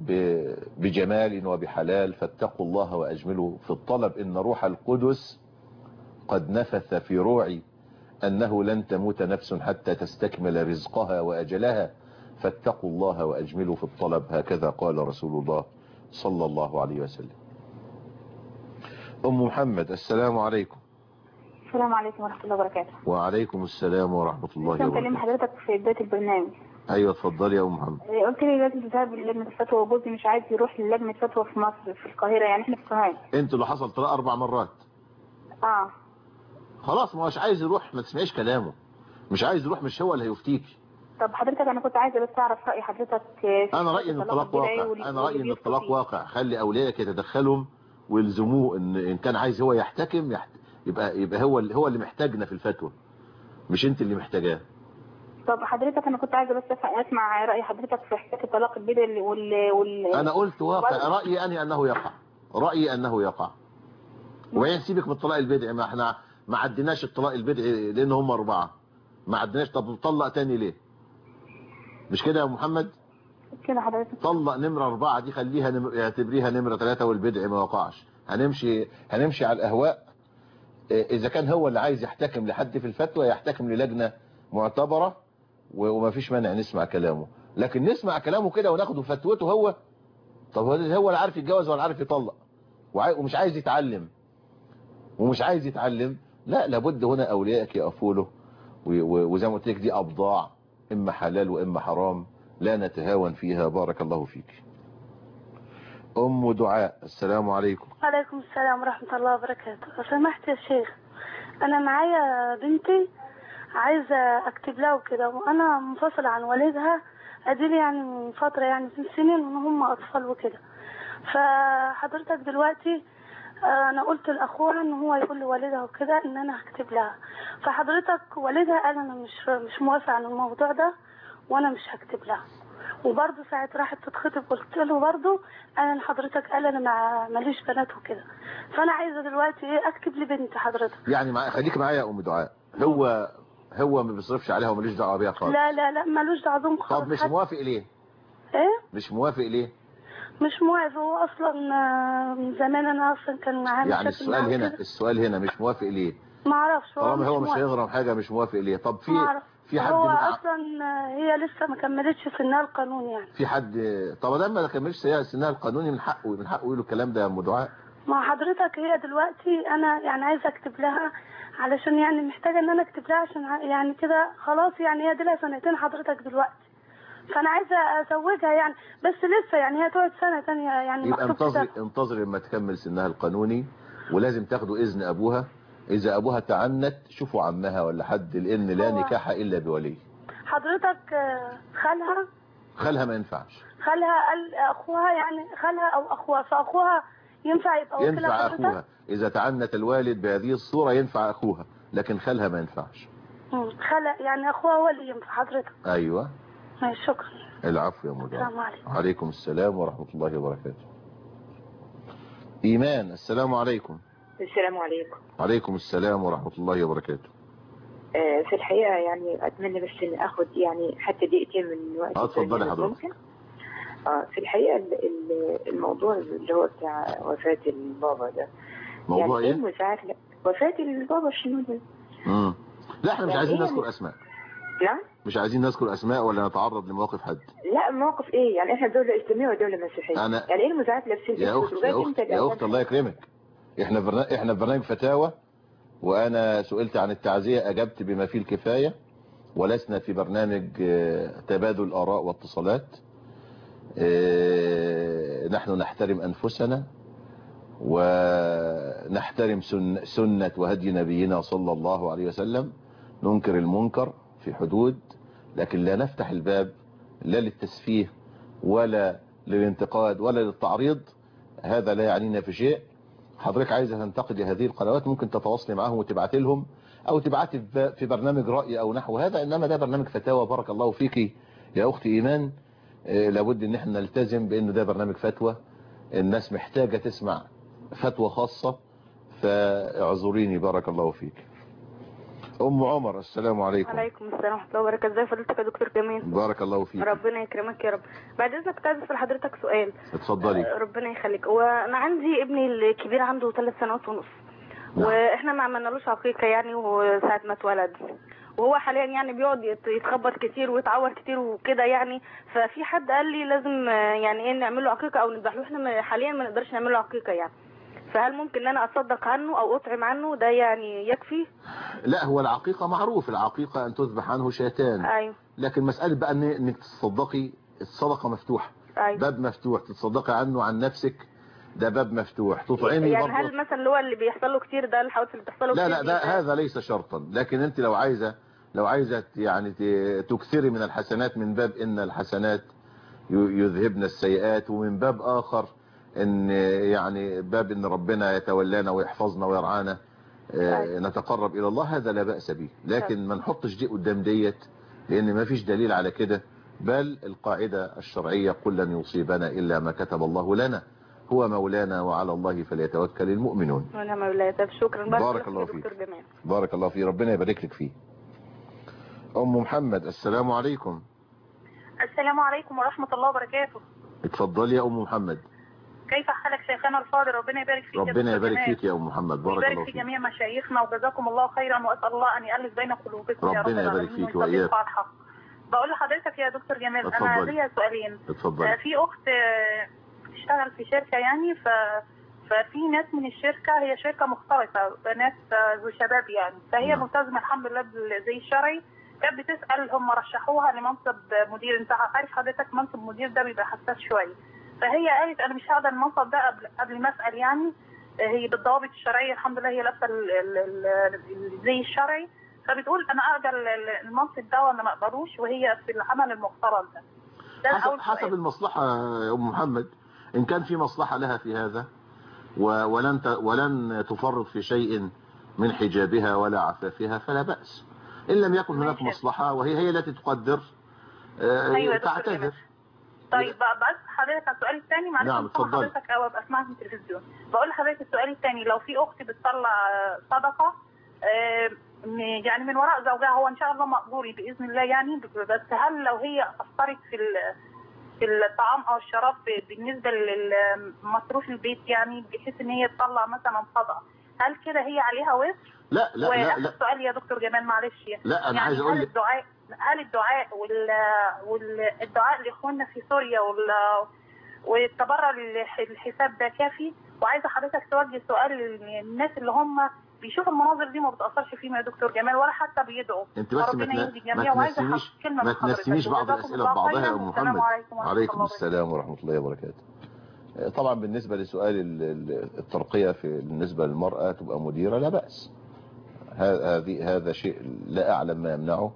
بجمال وبحلال. فاتقوا الله واجملوا في الطلب، ان روح القدس قد نفث في روعي انه لن تموت نفس حتى تستكمل رزقها واجلها، فاتقوا الله واجملوا في الطلب. هكذا قال رسول الله صلى الله عليه وسلم. ام محمد السلام عليكم. السلام عليكم ورحمة الله وبركاته. وعليكم السلام ورحمة الله وبركاته. كلمة حضرتك في بداية البرنامج. ايوه اتفضلي يا ام محمد. قلت لي لازم تذهب للجنة الفتوى، وجوزي مش عايز يروح للجنة الفتوى في مصر في القاهرة، يعني احنا في سوهاج. انتوا اللي حصل 3-4 مرات. خلاص ما هوش عايز يروح، ما تسمعيش كلامه. مش عايز يروح، مش هو اللي هيفتيكي. طب حضرتك انا كنت عايزه بس اعرف راي حضرتك. انا رايي ان الطلاق واقع. انا رايي ان الطلاق واقع. خلي اوليائك يتدخلوا ويلزموه ان كان عايز هو يحتكم يبقى هو اللي محتاجنا في الفتوى، مش انت اللي محتاجاه. طب حضرتك انا كنت عايزه بس اسمع راي حضرتك في حكايه الطلاق البدعي انا قلت واقع. رايي انه يقع. رايي انه يقع. وين سيبك من الطلاق البدعي، ما احنا ما عديناش الطلاق البدعي لان هم 4 ما عدناش. طب نطلق تاني ليه؟ مش كده يا محمد؟ كده حضرتك. طلق نمرة 4 دي خليها اعتبريها نمرة 3 والبدع ما وقعش. هنمشي على الأهواء. إذا كان هو اللي عايز يحتكم لحد في الفتوى يحتكم للجنة معتبرة وما فيش مانع نسمع كلامه. لكن نسمع كلامه كده وناخده فتوته هو، طب هو اللي عارف يتجوز ولا عارف يطلق ومش عايز يتعلم لا، لابد هنا أوليائك يقفوا له. وزي ما قلت لك دي أبضاع، إما حلال وإما حرام، لا نتهاون فيها. بارك الله فيك. أم دعاء السلام عليكم. وعليكم السلام ورحمة الله وبركاته. لو سمحت يا شيخ، أنا معايا بنتي عايزة أكتب لها وكده، وأنا منفصلة عن والدها أديلي يعني من فترة، يعني من سنين، وإن هم أطفال وكده. فحضرتك دلوقتي أنا قلت لأخوها إن هو يقول لوالدها وكده إن أنا هكتب لها. فحضرتك والدها قال أنا مش موافق عن الموضوع ده وأنا مش هكتب لها. وبرضه ساعة راحت تتخطب قلت له برضه أنا حضرتك قال أنا ماليش بنات وكده. فأنا عايزة دلوقتي إيه أكتب لبنتي حضرتك. يعني خليك معايا يا أم دعاء. هو ما بيصرفش عليها وماليش دعوة بيها خالص. لا مالوش دعوة بهم خالص. طب مش موافق ليه؟ إيه؟ مش موافق ليه؟ مش موافق. هو اصلا من زمان انا اصلا كان معاه يعني السؤال هنا مش موافق ليه؟ ما اعرفش. طالما هو مش هيغرم حاجه مش موافق ليه؟ طب في حد هو اصلا هي لسه ما كملتش سنها القانوني يعني. في حد طب لما ما كملش سنها القانوني من حقه يقول الكلام ده يا ام دعاء. ما حضرتك هي دلوقتي انا يعني عايزه اكتب لها علشان يعني محتاجه ان انا اكتب لها عشان يعني كده خلاص يعني هي دي لها سنتين حضرتك دلوقتي، فانا عايزه ازوجها يعني بس لسه يعني هي تقعد سنه ثانيه يعني. يبقى انتظري لما تكمل سنها القانوني، ولازم تاخدوا اذن ابوها. اذا ابوها تعنت شوفوا عمها ولا حد، لان لا نكاح الا بولي. حضرتك خالها ما ينفعش. خالها قال اخوها يعني خالها او اخوها، فاخوها ينفع يبقى ينفع اخوها اذا تعنت الوالد بهذه الصورة، ينفع اخوها، لكن خالها ما ينفعش. خالها يعني اخوها هو اللي ينفع حضرتك. ايوه شكرا. العفو يا مدام. السلام عليكم. وعليكم السلام ورحمة الله وبركاته. ايمان السلام عليكم. السلام عليكم. وعليكم السلام ورحمة الله وبركاته. في الحقيقة يعني اتمنى بس ان اخد يعني حتى دقيقتين من وقت. اتفضلي حضرتك. في الحقيقة الموضوع اللي هو بتاع وفاة البابا ده. موضوع يعني ايه؟ وفاة البابا شنو ده؟ لا احنا مش عايزين نذكر اسماء. نعم؟ مش عايزين نذكر اسماء ولا نتعرض لمواقف حد. لا موقف ايه يعني؟ احنا دولة اسلامية ودولة مسيحية. يعني ايه المذاعات لابسين يا اخت الله يكرمك، احنا في برنامج فتاوى، وانا سئلت عن التعزية اجبت بما فيه الكفاية، ولسنا في برنامج تبادل اراء واتصالات. نحن نحترم انفسنا ونحترم سنة وهدي نبينا صلى الله عليه وسلم، ننكر المنكر في حدود، لكن لا نفتح الباب لا للتسفيه ولا للانتقاد ولا للتعريض. هذا لا يعنينا في شيء. حضرتك عايزة تنتقدي هذه القنوات ممكن تتواصلي معهم وتبعتي لهم، او تبعتي في برنامج رأي او نحو هذا، انما ده برنامج فتاوى. بارك الله فيكي يا اختي ايمان. لابد ان احنا نلتزم بانه ده برنامج فتوى، الناس محتاجة تسمع فتوى خاصة، فاعذريني. بارك الله فيك. ام عمر السلام عليكم. وعليكم السلام ورحمه الله وبركاته. ازي فضيلتك يا دكتور جميل؟ بارك الله فيك. ربنا يكرمك يا رب. بعد اذنك كنت عايز اسال حضرتك سؤال. اتفضلي. ربنا يخليك. وانا عندي ابني الكبير عنده 3 سنوات ونص. نعم. واحنا ما عملنالوش عقيقه يعني، وساعه ما اتولد، وهو حاليا يعني بيقعد يتخبط كتير ويتعور كتير وكده يعني. ففي حد قال لي لازم يعني ايه نعمل له عقيقه او نذبح له. احنا حاليا ما نقدرش نعمل له عقيقه يعني، فهل ممكن ان انا اتصدق عنه او اطعم عنه؟ ده يعني يكفي؟ لا هو العقيقة معروف، العقيقة ان تذبح عنه شاتان. ايوه. لكن مسألة بقى انك تتصدقي، الصدقة مفتوحة. أيوة. باب مفتوح، تتصدقي عنه عن نفسك ده باب مفتوح. تطعمي يعني هل مثلا اللي هو اللي بيحصل له كتير ده الحوادث اللي بتحصل له كتير؟ لا هذا ليس شرطا. لكن انت لو عايزة يعني تكثري من الحسنات، من باب ان الحسنات يذهبن السيئات، ومن باب اخر ان يعني باب ان ربنا يتولانا ويحفظنا ويرعانا، نتقرب الى الله، هذا لا بأس به. لكن ما نحطش دي قدام ديت، لان ما فيش دليل على كده. بل القاعدة الشرعية قل لن يصيبنا الا ما كتب الله لنا، هو مولانا وعلى الله فليتوكل المؤمنون. وانا مولاي. طب شكرا. بارك الله فيك. بارك الله فيك، ربنا يبارك لك فيه. ام محمد السلام عليكم. السلام عليكم ورحمة الله وبركاته. اتفضلي يا ام محمد. كيف حالك شيخنا الفاضل؟ ربنا يبارك فيك. ربنا يبارك فيك يا ام محمد. بارك الله فيك. ويبارك في جميع مشايخنا وجزاكم الله خيرا، واسال الله ان يؤلف بين قلوبكم يا رب. ربنا يبارك فيك واياك. بقول لحضرتك يا دكتور جمال، انا ليا سؤالين. اتفضلي. في اخت بتشتغل في شركه يعني، ففي ناس من الشركه، هي شركه مختلطه بنات وشباب يعني، فهي ملتزمه الحمد لله بالزي الشرعي. كانت بتسال هم رشحوها لمنصب مدير. انت عارف حضرتك منصب مدير ده بيبقى حساس شويه، فهي قالت انا مش هقدر المنصب ده قبل ما اسال يعني. هي بالضوابط الشرعيه الحمد لله، هي لابسه الزي الشرعي، فبتقول انا اقدر المنصب ده ولا ما اقدروش، وهي في العمل المختلط ده حسب المصلحه يا ام محمد. ان كان في مصلحه لها في هذا ولن تفرط في شيء من حجابها ولا عفافها فلا بأس. إن لم يكن هناك مصلحة وهي التي تقدر أيوة تعتذر. طيب بس حضرتك السؤال الثاني معلش. نعم اتفضل. حضرتك او ابقى اسمعك في التلفزيون. بقول لحضرتك السؤال الثاني، لو في اخت بتطلع صدقه يعني من وراء زوجها، هو ان شاء الله مقبول باذن الله يعني، بس هل لو هي قصرت في الطعام او الشراب بالنسبه لمصروف البيت، يعني بحيث ان هي تطلع مثلا صدقه، هل كده هي عليها وزر؟ لا لا لا لا. سؤال يا دكتور جمال معلش، لا انا يعني عايز اقول لك هل الدعاء والدعاء لاخواننا في سوريا والتبرع للحساب ده كافي؟ وعايزه حضرتك توجه سؤال للناس اللي هم بيشوفوا المناظر دي ما بتاثرش فيهم يا دكتور جمال ولا حتى بيدعوا. انت بس ما تنسينيش بعض الاسئله ببعضها يا ام محمد. وعليكم السلام ورحمه الله وبركاته. طبعا بالنسبه لسؤال الترقيه بالنسبه للمراه تبقى مديره لا باس، هذا شيء لا اعلم ما يمنعه.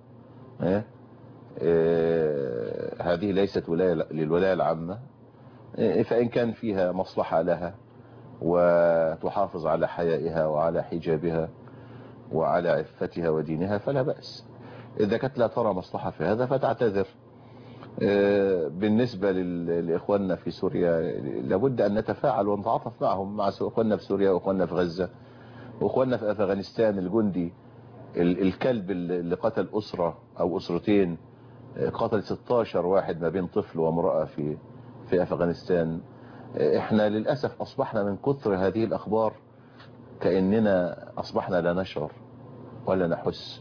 هذه ليست ولايه للولايه العامه، فان كان فيها مصلحه لها وتحافظ على حيائها وعلى حجابها وعلى عفتها ودينها فلا بأس. إذا كانت لا ترى مصلحة في هذا فتعتذر. بالنسبة لإخواننا في سوريا لابد أن نتفاعل ونتعاطف معهم، مع إخواننا في سوريا وإخواننا في غزة وإخواننا في أفغانستان. الجندي الكلب اللي قتل أسرة أو أسرتين، قتل 16 واحد ما بين طفل وامرأة في أفغانستان. احنا للأسف أصبحنا من كثر هذه الأخبار كأننا أصبحنا لا نشعر ولا نحس،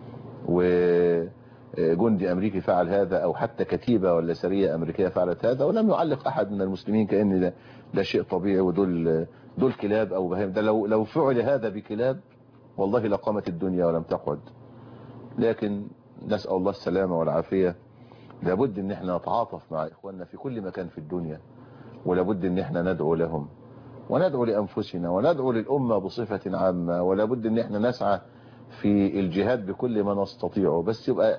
وجندي أمريكي فعل هذا أو حتى كتيبة ولا سرية أمريكية فعلت هذا ولم يعلق أحد من المسلمين كأن ده شيء طبيعي ودول كلاب أو بهائم. ده لو فعل هذا بكلاب والله لقامت الدنيا ولم تقعد. لكن نسأل الله السلامة والعافية. لابد ان احنا نتعاطف مع إخواننا في كل مكان في الدنيا، ولابد ان احنا ندعو لهم وندعو لأنفسنا وندعو للأمة بصفة عامة، ولابد ان احنا نسعى في الجهاد بكل ما نستطيعه، بس يبقى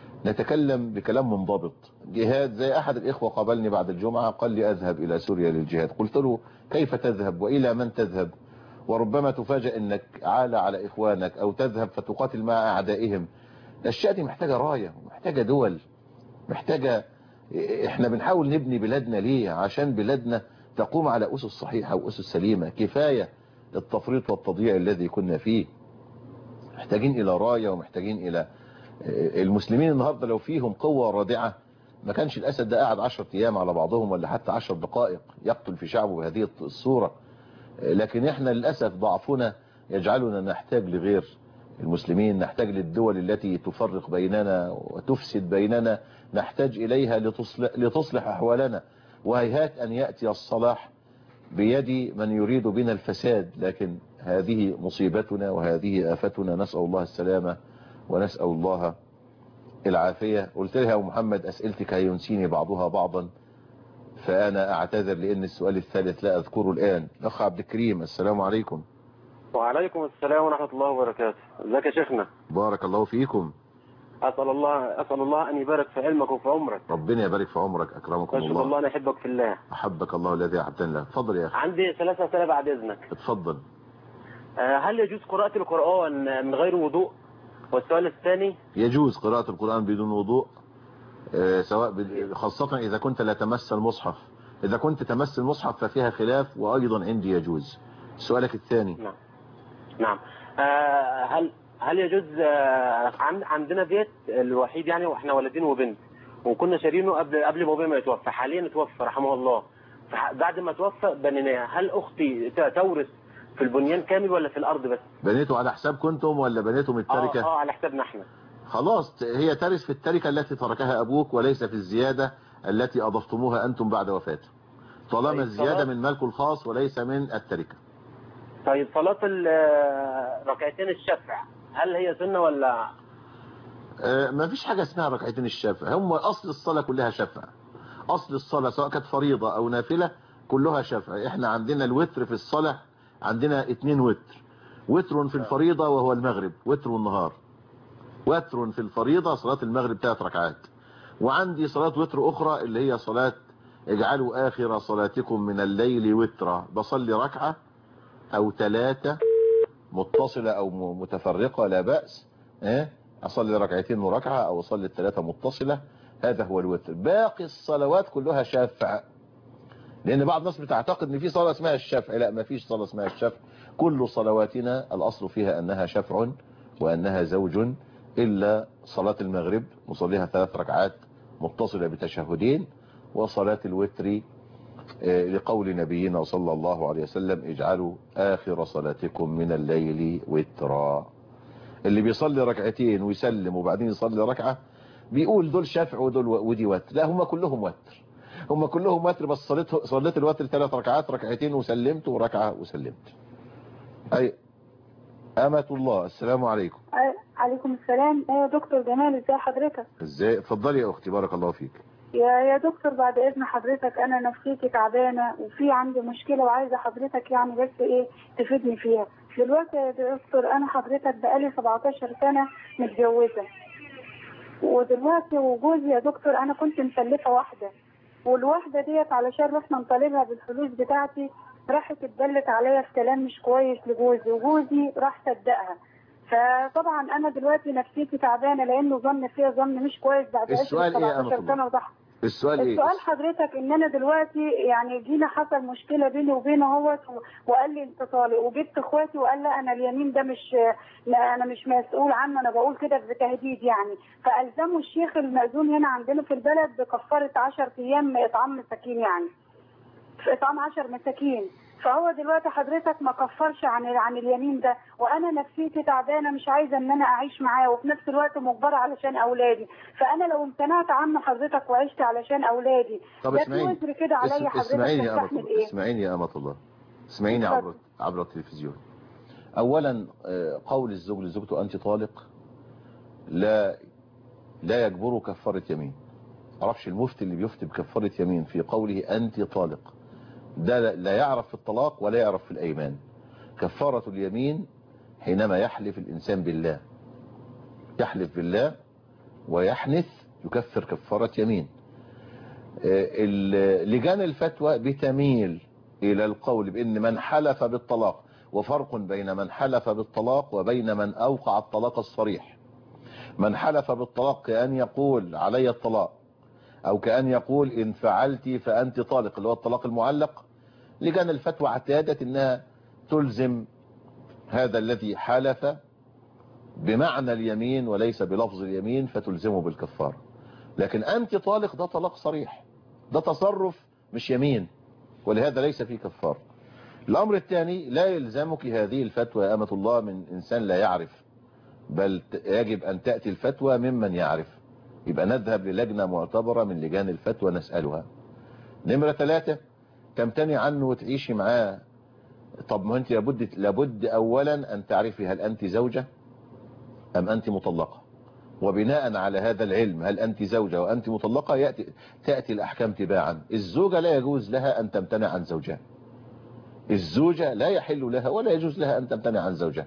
نتكلم بكلام منضبط. جهاد زي أحد الإخوة قابلني بعد الجمعة قال لي أذهب إلى سوريا للجهاد. قلت له كيف تذهب وإلى من تذهب؟ وربما تفاجأ أنك عالة على إخوانك أو تذهب فتقاتل مع أعدائهم. الأشياء دي محتاجة راية ومحتاجة دول، محتاجة. احنا بنحاول نبني بلادنا ليه؟ عشان بلادنا تقوم على أسس صحيحة وأسس سليمة. كفاية التفريط والتضييع الذي كنا فيه. محتاجين إلى راية ومحتاجين إلى المسلمين. النهاردة لو فيهم قوة رادعة ما كانش الأسد ده قاعد 10 أيام على بعضهم ولا حتى 10 دقائق يقتل في شعبه بهذه الصورة. لكن احنا للأسف ضعفنا يجعلنا نحتاج لغير المسلمين، نحتاج للدول التي تفرق بيننا وتفسد بيننا، نحتاج إليها لتصلح أحوالنا. وهيهات أن يأتي الصلاح بيد من يريد بنا الفساد، لكن هذه مصيبتنا وهذه آفتنا. نسأل الله السلامة ونسأل الله العافية. قلت لها يا محمد أسئلتك هينسيني بعضها بعضا، فأنا أعتذر لأن السؤال الثالث لا أذكره الآن. أخ عبد الكريم السلام عليكم. وعليكم السلام ورحمة الله وبركاته. ازيك يا شيخنا؟ بارك الله فيكم. أسأل الله أن يبارك في علمك وفي عمرك. ربنا يبارك في عمرك أكرمكم الله. أشهد الله أنا أحبك في الله. أحبك الله الذي أحببتني له. اتفضل يا أخي. عندي 3 أسئلة بعد إذنك. اتفضل. هل يجوز قراءة القرآن من غير وضوء؟ والسؤال الثاني يجوز قراءة القرآن بدون وضوء، سواء خاصة إذا كنت لا تمس المصحف. إذا كنت تمس المصحف ففيها خلاف، وأيضا عندي يجوز. سؤالك الثاني. نعم. هل يجوز عندنا بيت الوحيد يعني، واحنا ولدين وبنت، وكنا شارينه قبل بابا ما يتوفى. حاليا اتوفى رحمه الله. بعد ما توفى بنيناه. هل اختي تورث في البنيان كامل ولا في الارض بس؟ بنيته على حساب كنتم ولا بنيته من التركه؟ على حسابنا احنا. خلاص هي ترث في التركه التي تركها ابوك، وليس في الزياده التي اضفتموها انتم بعد وفاته. طالما الزياده من ملكه الخاص وليس من التركه. طيب صلاة ركعتين الشفع هل هي سنة ولا؟ ما فيش حاجة اسمها ركعتين الشفع. هم أصل الصلاة كلها شفع. أصل الصلاة سواء كانت فريضة أو نافلة كلها شفع. احنا عندنا الوتر في الصلاة، عندنا 2 وتر. وتر في الفريضة وهو المغرب، وتر النهار. وتر في الفريضة صلاة المغرب 3 ركعات. وعندي صلاة وتر أخرى اللي هي صلاة اجعلوا آخر صلاتكم من الليل وترا. بصلي ركعة أو 3 متصلة أو متفرقة لا بأس. أصلي ركعتين وركعة أو أصلي 3 متصلة. هذا هو الوتر. باقي الصلوات كلها شفع، لأن بعض الناس بتعتقد أن في صلاة اسمها الشفع. لا، ما فيش صلاة اسمها الشفع. كل صلواتنا الأصل فيها أنها شفع وأنها زوج، إلا صلاة المغرب نصليها 3 ركعات متصلة بتشهدين. وصلاة الوتر لقول نبينا صلى الله عليه وسلم اجعلوا آخر صلاتكم من الليل وترا. اللي بيصلي ركعتين ويسلم وبعدين يصلي ركعة بيقول دول شفع ودي وتر. لا، هم كلهم وتر، هم كلهم وتر، بس صليت الوتر 3 ركعات، ركعتين وسلمت وركعة وسلمت. أي أمة الله، السلام عليكم. عليكم السلام. يا دكتور جمال، ازي حضرتك؟ ازاي؟ اتفضلي يا اختي، بارك الله فيك. يا دكتور، بعد اذن حضرتك انا نفسيتي تعبانه وفي عندي مشكله وعايزه حضرتك يعني بس تفيدني فيها. دلوقتي يا دكتور انا حضرتك بقالي 17 سنه متجوزه، ودلوقتي وجوزي يا دكتور انا كنت مسلفه واحده، والواحده ديت علشان رحنا نطالبها بالفلوس بتاعتي راحت اتدلت عليا في كلام مش كويس لجوزي، وجوزي راح صدقها. فطبعا انا دلوقتي نفسيتي تعبانه لانه ظن فيها ظن مش كويس بعد 17 سنه وضحك. السؤال حضرتك ان انا دلوقتي يعني جينا حصل مشكله بيني وبينه هو، وقال لي انت طالق، وجبت اخواتي وقال لا انا اليمين ده انا مش مسؤول عنه، انا بقول كده بتهديد يعني. فالزموا الشيخ المأذون هنا عندنا في البلد بكفاره 10 ايام اطعام مساكين، يعني في اطعام 10 مساكين. فهو دلوقتي حضرتك ما كفرش عن اليمين ده، وانا نفسيتي تعبانه مش عايزه ان انا اعيش معاه، وفي نفس الوقت مجبره علشان اولادي. فانا لو امتنعت عنه حضرتك وعشت علشان اولادي طب ده وزر كده عليا حضرتك. اسمعيني يا أمة الله، اسمعيني يا أمة الله، اسمعيني عبر التلفزيون. اولا قول الزوج لزوجته انت طالق لا يجبر كفاره يمين. معرفش المفتي اللي بيفتي بكفاره يمين في قوله انت طالق ده لا يعرف في الطلاق ولا يعرف في الأيمان. كفارة اليمين حينما يحلف الإنسان بالله، يحلف بالله ويحنث يكفر كفارة يمين. لجان الفتوى بتميل إلى القول بأن من حلف بالطلاق، وفرق بين من حلف بالطلاق وبين من أوقع الطلاق الصريح. من حلف بالطلاق كأن يقول علي الطلاق، أو كأن يقول إن فعلت فأنت طالق، اللي هو الطلاق المعلق. لجان الفتوى اعتادت أنها تلزم هذا الذي حلف بمعنى اليمين وليس بلفظ اليمين، فتلزمه بالكفارة. لكن أنت طالق ده طلاق صريح، ده تصرف مش يمين، ولهذا ليس فيه كفارة. الأمر الثاني، لا يلزمك هذه الفتوى يا أمة الله من إنسان لا يعرف، بل يجب أن تأتي الفتوى ممن يعرف. يبقى نذهب للجنة معتبرة من لجان الفتوى نسألها. نمرة 3، تمتنع عنه وتعيشي معاه. طب ما أنت لابد أولا أن تعرفي هل أنت زوجة أم أنت مطلقة، وبناء على هذا العلم هل أنت زوجة وأنت مطلقة تأتي الأحكام تباعا. الزوجة لا يجوز لها أن تمتنع عن زوجها، الزوجة لا يحل لها ولا يجوز لها أن تمتنع عن زوجها.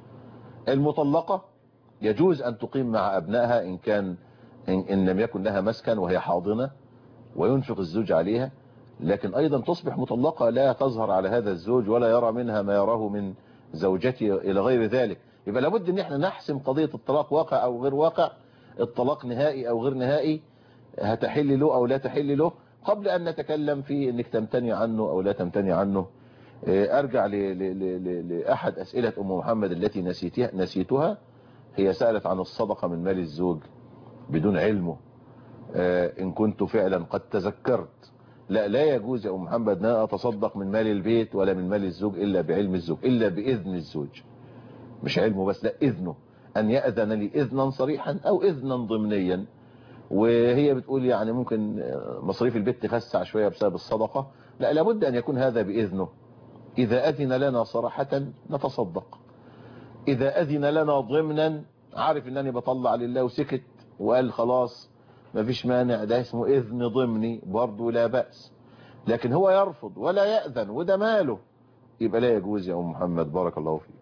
المطلقة يجوز أن تقيم مع أبنائها إن لم يكن لها مسكن وهي حاضنة وينفق الزوج عليها، لكن أيضا تصبح مطلقة لا تظهر على هذا الزوج ولا يرى منها ما يراه من زوجته إلى غير ذلك. يبقى لابد ان احنا نحسم قضية الطلاق واقع او غير واقع، الطلاق نهائي او غير نهائي، هتحل له او لا تحل له، قبل ان نتكلم في انك تمتنع عنه او لا تمتنع عنه. ارجع لأحد اسئلة ام محمد التي نسيتها. هي سألت عن الصدقة من مال الزوج بدون علمه. ان كنت فعلا قد تذكرت، لا يجوز يا ام محمد ان اتصدق من مال البيت ولا من مال الزوج الا بعلم الزوج، الا باذن الزوج، مش علمه بس، لا إذنه، أن يأذن لي إذنا صريحا أو إذنا ضمنيا. وهي بتقول يعني ممكن مصاريف البيت تخسع شوية بسبب الصدقة، لا، لابد أن يكون هذا بإذنه. إذا أذن لنا صراحة نتصدق، إذا أذن لنا ضمنا عارف أنني بطلع لله وسكت وقال خلاص ما فيش مانع، ده اسمه إذن ضمني برضه لا بأس. لكن هو يرفض ولا يأذن وده ماله، يبقى لا يجوز يا أم محمد. بارك الله فيك.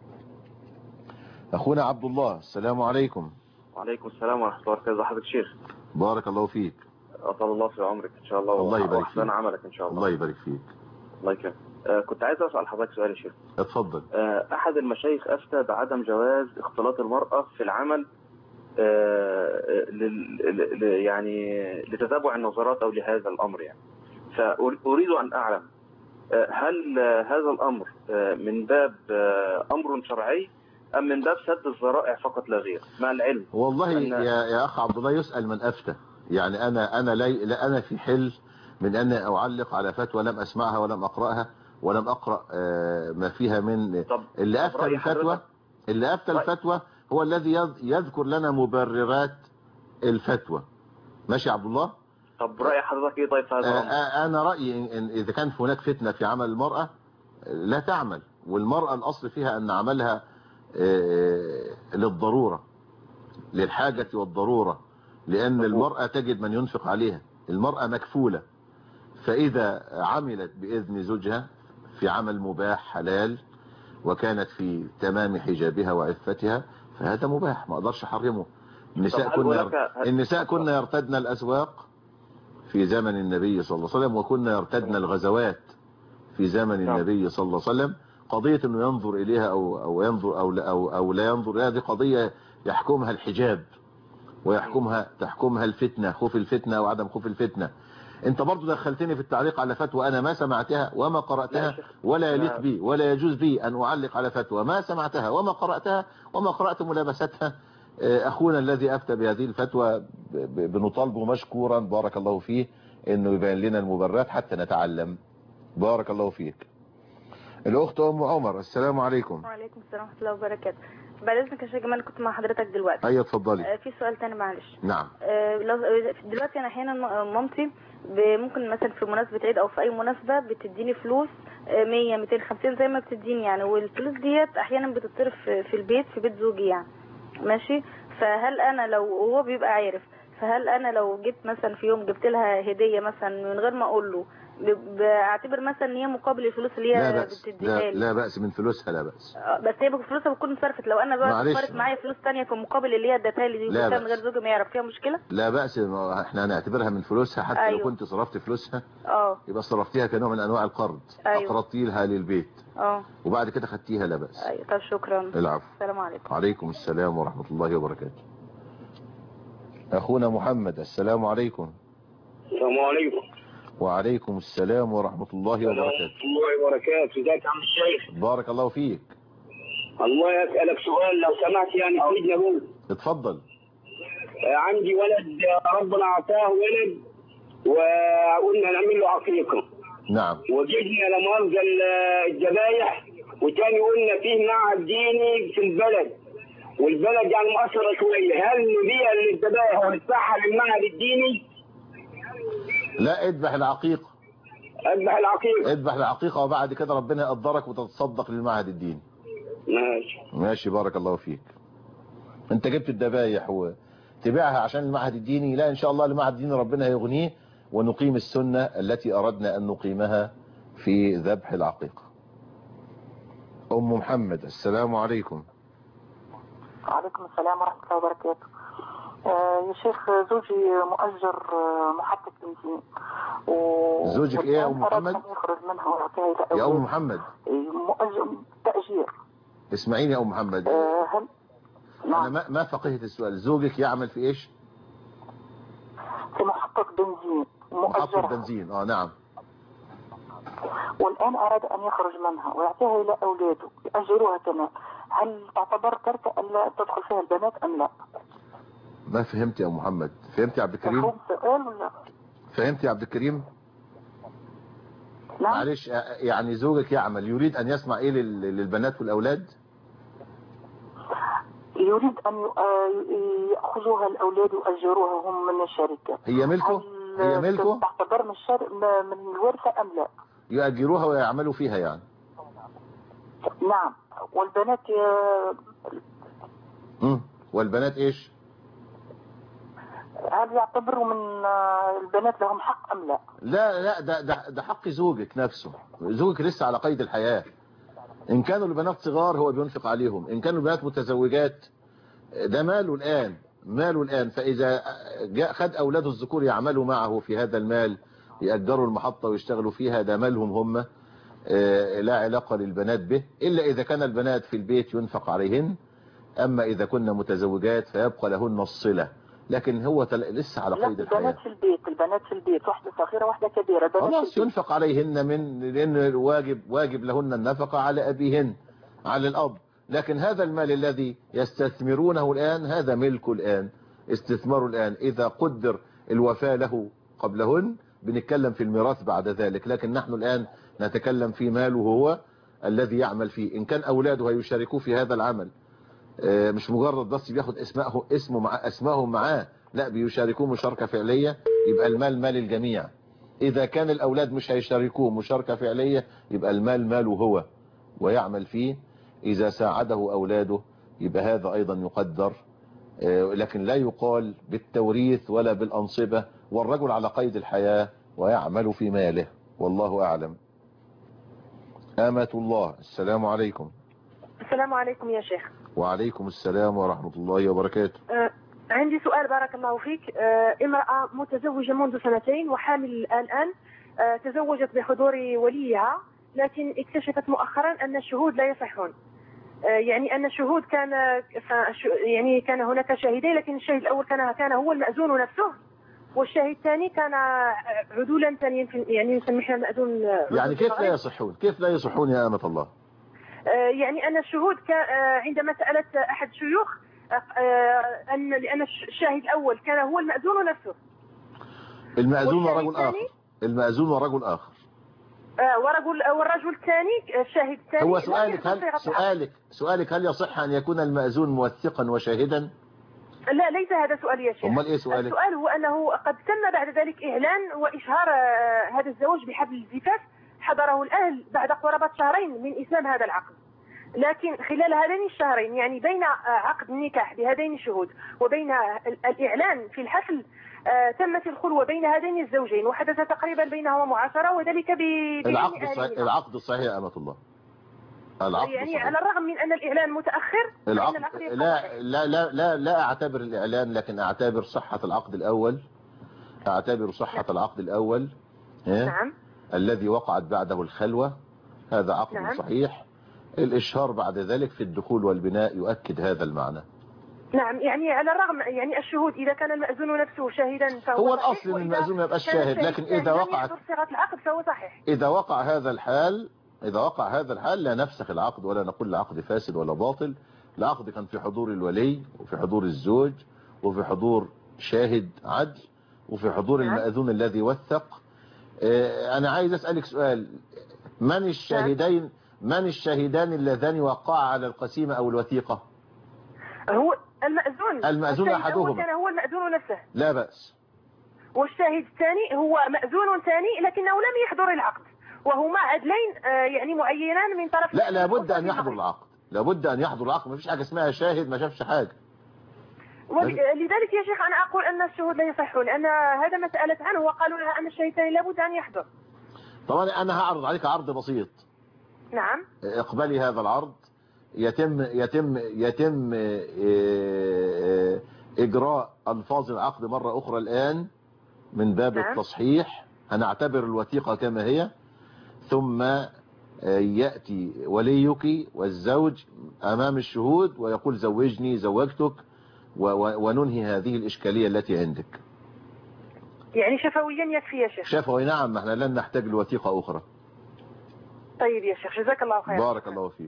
أخونا عبد الله، السلام عليكم. وعليكم السلام ورحمة الله وبركاته. حضرتك شيخ، بارك الله فيك. أطال الله في عمرك إن شاء الله. الله يبارك فيك. عملك إن شاء الله. الله يبارك فيك. الله يكرمك. كنت عايز أسأل حضرتك سؤال يا شيخ. اتفضل. أحد المشايخ أفتى بعدم جواز اختلاط المرأة في العمل يعني لتتابع النظرات أو لهذا الأمر يعني. فأريد أن أعلم هل هذا الأمر من باب أمر شرعي أم من باب سد الذرائع فقط لا غير، مع العلم والله يا أخ عبد الله يسأل من أفتى، يعني أنا في حل من أن أعلق على فتوى لم أسمعها ولم أقرأها ولم أقرأ ما فيها من اللي أفتى الفتوى هو الذي يذكر لنا مبررات الفتوى. ماشي يا عبد الله؟ طب رأي حضرتك ايه طيب في هذا الأمر؟ أنا رأيي إن إذا كان هناك فتنة في عمل المرأة لا تعمل، والمرأة الأصل فيها أن عملها للضرورة، للحاجة والضرورة، لأن المرأة تجد من ينفق عليها، المرأة مكفولة، فإذا عملت بإذن زوجها في عمل مباح حلال وكانت في تمام حجابها وعفتها فهذا مباح، ما أقدرش أحرمه. النساء كنا يرتدن الأسواق في زمن النبي صلى الله عليه وسلم، وكنا يرتدن الغزوات في زمن النبي صلى الله عليه وسلم. قضية أنه ينظر إليها أو ينظر أو لا ينظر إليها، دي قضية يحكمها الحجاب تحكمها الفتنة، خوف الفتنة أو عدم خوف الفتنة. انت برضو دخلتني في التعليق على فتوى انا ما سمعتها وما قرأتها، ولا يليق بي ولا يجوز بي ان اعلق على فتوى ما سمعتها وما قرأتها وما قرأت ملابستها. اخونا الذي افتى بهذه الفتوى بنطالبه مشكورا بارك الله فيه انه يبين لنا المبررات حتى نتعلم. بارك الله فيك. الاخت ام عمر، السلام عليكم. وعليكم السلام ورحمه الله وبركاته. بعد اذنك يا شيخ جمال كنت مع حضرتك دلوقتي. ايوه اتفضلي. في سؤال تاني معلش. نعم. لو دلوقتي انا احيانا مامتي ممكن مثلا في مناسبه عيد او في اي مناسبه بتديني فلوس 100 250 زي ما بتديني يعني، والفلوس ديت احيانا بتتصرف في البيت في بيت زوجي يعني ماشي. فهل انا لو هو بيبقى عارف، فهل انا لو جبت مثلا في يوم جبت لها هديه مثلا من غير ما اقول له بعتبر مثلا ان هي مقابل الفلوس اللي هي بتديها لي؟ لا بأس من فلوسها، لا بأس. بس هي فلوسها بتكون صرفت، لو انا بقى صرفت معايا فلوس ثانيه في مقابل اللي هي ادتها لي دي من غير زوجي ما يعرف، فيها مشكله؟ لا بأس، احنا هنعتبرها من فلوسها حتى أيوه. لو كنت صرفت فلوسها يبقى صرفتيها كنوع من انواع القرض. أيوه. اقرضتي لها للبيت وبعد كده خدتيها، لا بأس. ايوه طب شكرا. العفو. السلام عليكم. وعليكم السلام ورحمة الله وبركاته. اخونا محمد، السلام عليكم. السلام عليكم. وعليكم السلام ورحمة الله وبركاته. ورحمة الله وبركاته. ازيك يا عم الشيخ؟ بارك الله فيك. الله يسألك سؤال لو سمحت يعني اريد اقول. اتفضل. عندي ولد ربنا اعطاه ولد وقلنا نعمل له عقيقة. نعم. وجبنا لمؤاخذة الذبايح، وتاني قلنا فيه معهد ديني في البلد، والبلد يعني مؤثرة شوية، هل نبيع للذبايح وندفعها للمعهد الديني؟ لا، اذبح العقيقة. اذبح العقيقة وبعد كده ربنا يقدرك وتتصدق للمعهد الديني. ماشي بارك الله فيك. انت جبت الذبايح وتبيعها عشان المعهد الديني؟ لا، ان شاء الله المعهد الديني ربنا يغنيه ونقيم السنة التي اردنا ان نقيمها في ذبح العقيقة. ام محمد، السلام عليكم. وعليكم السلام ورحمة الله وبركاته. يا شيخ زوجي مؤجر محطة بنزين زوجك ايه يا ام محمد؟ يخرج منها يا ام محمد مؤجر تأجير. اسمعيني يا ام محمد. انا ما فقهت السؤال. زوجك يعمل في ايش؟ في محطة بنزين محطة بنزين. نعم. والآن أراد أن يخرج منها ويعطيها إلى أولاده يأجروها كمان، هل تعتبر تركة أن لا تدخل فيها البنات أم لا؟ ما فهمت يا محمد. فهمت يا عبد الكريم؟ فهمت يا عبد الكريم؟ نعم. معلش، يعني زوجك يعمل يريد أن يسمع إيه للبنات والأولاد؟ يريد أن يأخذوها الأولاد ويأجروها هم من الشركة. هي ملكه؟ تعتبر من الورثة أم لا؟ يأجروها ويعملوا فيها يعني. نعم. والبنات والبنات ايش؟ هل يعتبروا من البنات لهم حق ام لا؟ لا ده حق زوجك نفسه. زوجك لسه على قيد الحياة. ان كانوا البنات صغار هو بينفق عليهم، ان كانوا البنات متزوجات ده ماله الآن. فإذا خد أولاده الذكور يعملوا معه في هذا المال، يأجروا المحطة ويشتغلوا فيها، ده مالهم هم، لا علاقة للبنات به، إلا إذا كان البنات في البيت ينفق عليهن. أما إذا كنا متزوجات فيبقى لهن الصلة، لكن هو لسه على قيد الحياة. البنات في البيت واحدة صغيرة واحدة كبيرة، خلاص ينفق عليهن لأن واجب لهن النفقة على أبيهن، على الأب. لكن هذا المال الذي يستثمرونه الآن هذا ملكه الآن، استثماره الآن. إذا قدر الوفاة له قبلهن، بنتكلم في الميراث بعد ذلك. لكن نحن الآن نتكلم في ماله هو الذي يعمل فيه. إن كان أولاده هيشاركوه في هذا العمل، مش مجرد بس بياخد اسمهم معاه، لا بيشاركوه مشاركة فعلية، يبقى المال مال الجميع. إذا كان الأولاد مش هيشاركوه مشاركة فعلية، يبقى المال ماله هو ويعمل فيه. إذا ساعده أولاده يبقى هذا أيضا يقدر، لكن لا يقال بالتوريث ولا بالأنصبة، والرجل على قيد الحياة ويعمل في ماله، والله أعلم. آمة الله، السلام عليكم. السلام عليكم يا شيخ. وعليكم السلام ورحمة الله وبركاته. عندي سؤال بارك الله فيك. امرأة متزوجة منذ 2 وحامل الآن. تزوجت بحضور وليها، لكن اكتشفت مؤخرا أن الشهود لا يصحون. يعني أن الشهود كان هناك شاهدين، لكن الشاهد الأول كان هو المأذون نفسه، والشاهد الثاني كان عدولا ثانيا، يعني نسميه المأذون. يعني كيف لا يصحون؟ كيف لا يصحون يا أمة الله؟ يعني أن الشهود عندما سألت أحد الشيوخ لأن الشاهد الأول كان هو المأذون نفسه. المأذون ورجل آخر. المأذون ورجل آخر. والرجل الثاني، الشاهد الثاني. هو سؤالك هل يصح أن يكون المأذون موثقا وشاهدا؟ لا، ليس هذا سؤالي يا شيخ. أمال إيه سؤالك؟ السؤال هو أنه قد تم بعد ذلك إعلان وإشهار هذا الزواج بحبل الزفاف، حضره الأهل بعد قرابة 2 شهر من إتمام هذا العقد. لكن خلال هذين الشهرين، يعني بين عقد النكاح بهذين الشهود وبين الإعلان في الحفل، تمت الخلوة بين هذين الزوجين، وحدث تقريبا بينهما معاشرة، وذلك العقد الصحيح يا أمة الله. يعني صحيح. على الرغم من أن الإعلان متأخر، لا أعتبر الإعلان، لكن أعتبر صحة العقد الأول. نعم. الذي وقعت بعده الخلوة، هذا عقد نعم. صحيح. الإشهار بعد ذلك في الدخول والبناء يؤكد هذا المعنى. نعم، يعني على الرغم، يعني الشهود إذا كان المأذون نفسه شاهدا فهو هو الأصل أن المأذون ما يبقاش شاهد، لكن إذا وقعت صيغة العقد فهو صحيح. إذا وقع هذا الحال لا نفسخ العقد ولا نقول العقد فاسد ولا باطل. العقد كان في حضور الولي، وفي حضور الزوج، وفي حضور شاهد عدل، وفي حضور المأذون الذي وثق. أنا عايز أسألك سؤال، من الشاهدان اللذان وقعا على القسيمة أو الوثيقة؟ هو المأذون أحدهما كان هو المأذون نفسه، لا بأس. والشاهد الثاني هو مأذون ثاني لكنه لم يحضر العقد، وهما عدلين يعني معينان من طرف. لا، لابد أن يحضر العقد، ما فيش حاجة اسمها شاهد ما شافش حاجة. لذلك يا شيخ أنا أقول أن الشهود لا يصحون، لأن هذا ما سألت عنه وقالوا لها أن الشاهد الثاني لابد أن يحضر. طبعا أنا هعرض عليك عرض بسيط. نعم. اقبلي هذا العرض. يتم إجراء ألفاظ العقد مرة أخرى الآن من باب التصحيح. هنعتبر الوثيقة كما هي، ثم يأتي وليك والزوج أمام الشهود ويقول زوجني زوجتك، وننهي هذه الإشكالية التي عندك. يعني شفويا يكفي يا شيخ؟ شفوي نعم، احنا لن نحتاج لوثيقة أخرى. طيب يا شيخ، جزاك الله خير. بارك الله فيك.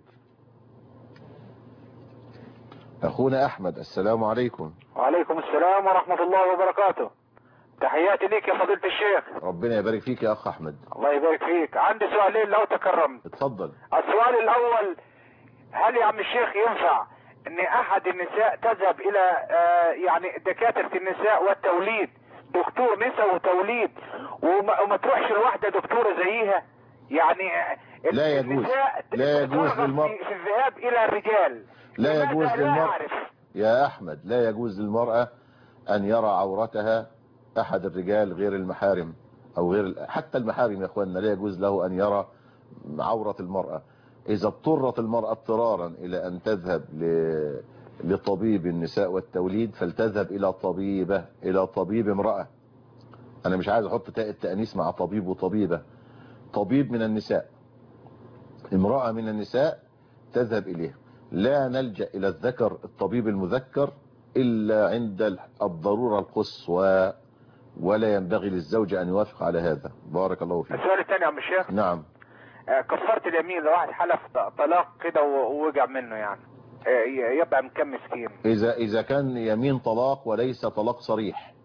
أخونا أحمد، السلام عليكم. وعليكم السلام ورحمة الله وبركاته. تحياتي ليك يا فضيلة الشيخ. ربنا يبارك فيك يا أخ أحمد. الله يبارك فيك. عندي سؤالين لو تكرمت. اتفضل. السؤال الأول، هل يا عم الشيخ ينفع أن أحد النساء تذهب إلى يعني دكاترة النساء والتوليد، دكتور نساء وتوليد، وما تروحش لواحدة دكتورة زيها؟ يعني لا يجوز للمرأة في الذهاب إلى الرجال. لا يجوز للمرأة يا أحمد، لا يجوز للمرأة أن يرى عورتها أحد الرجال غير المحارم، أو غير حتى المحارم يا أخواننا، لا يجوز له أن يرى عورة المرأة. إذا اضطرت المرأة اضطرارا إلى أن تذهب لطبيب النساء والتوليد، فلتذهب إلى طبيب امرأة. أنا مش عايز أحط تاء التأنيث مع طبيب وطبيبة. طبيب من النساء، امرأة من النساء تذهب إليه. لا نلجأ إلى الذكر الطبيب المذكر إلا عند الضرورة القصوى، ولا ينبغي للزوج أن يوافق على هذا. بارك الله فيك. السؤال الثاني يا عم الشيخ. نعم. كفارة اليمين لو واحد حلف طلاق كده ووجع منه، يعني يبقى كم مسكين؟ إذا كان يمين طلاق وليس طلاق صريح،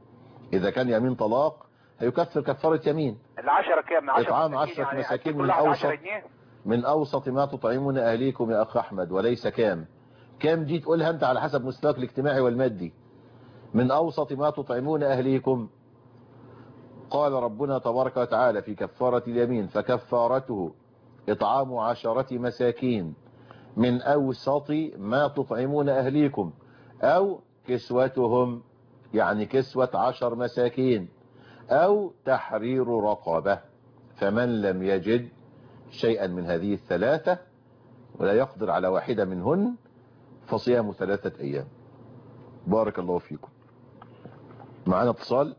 إذا كان يمين طلاق هيكفر كفارة يمين. ال10 كام؟ إطعام 10 مساكين من أوسط ما تطعمون أهليكم يا أخ أحمد، وليس كام. كام دي تقولها أنت على حسب مستواك الاجتماعي والمادي. من أوسط ما تطعمون أهليكم. قال ربنا تبارك وتعالى في كفارة اليمين فكفارته إطعام 10 مساكين من أوسط ما تطعمون أهليكم أو كسوتهم، يعني كسوة 10 مساكين، أو تحرير رقبة. فمن لم يجد شيئا من هذه الثلاثة ولا يقدر على واحدة منهن فصيام 3 أيام. بارك الله فيكم. معنا اتصال.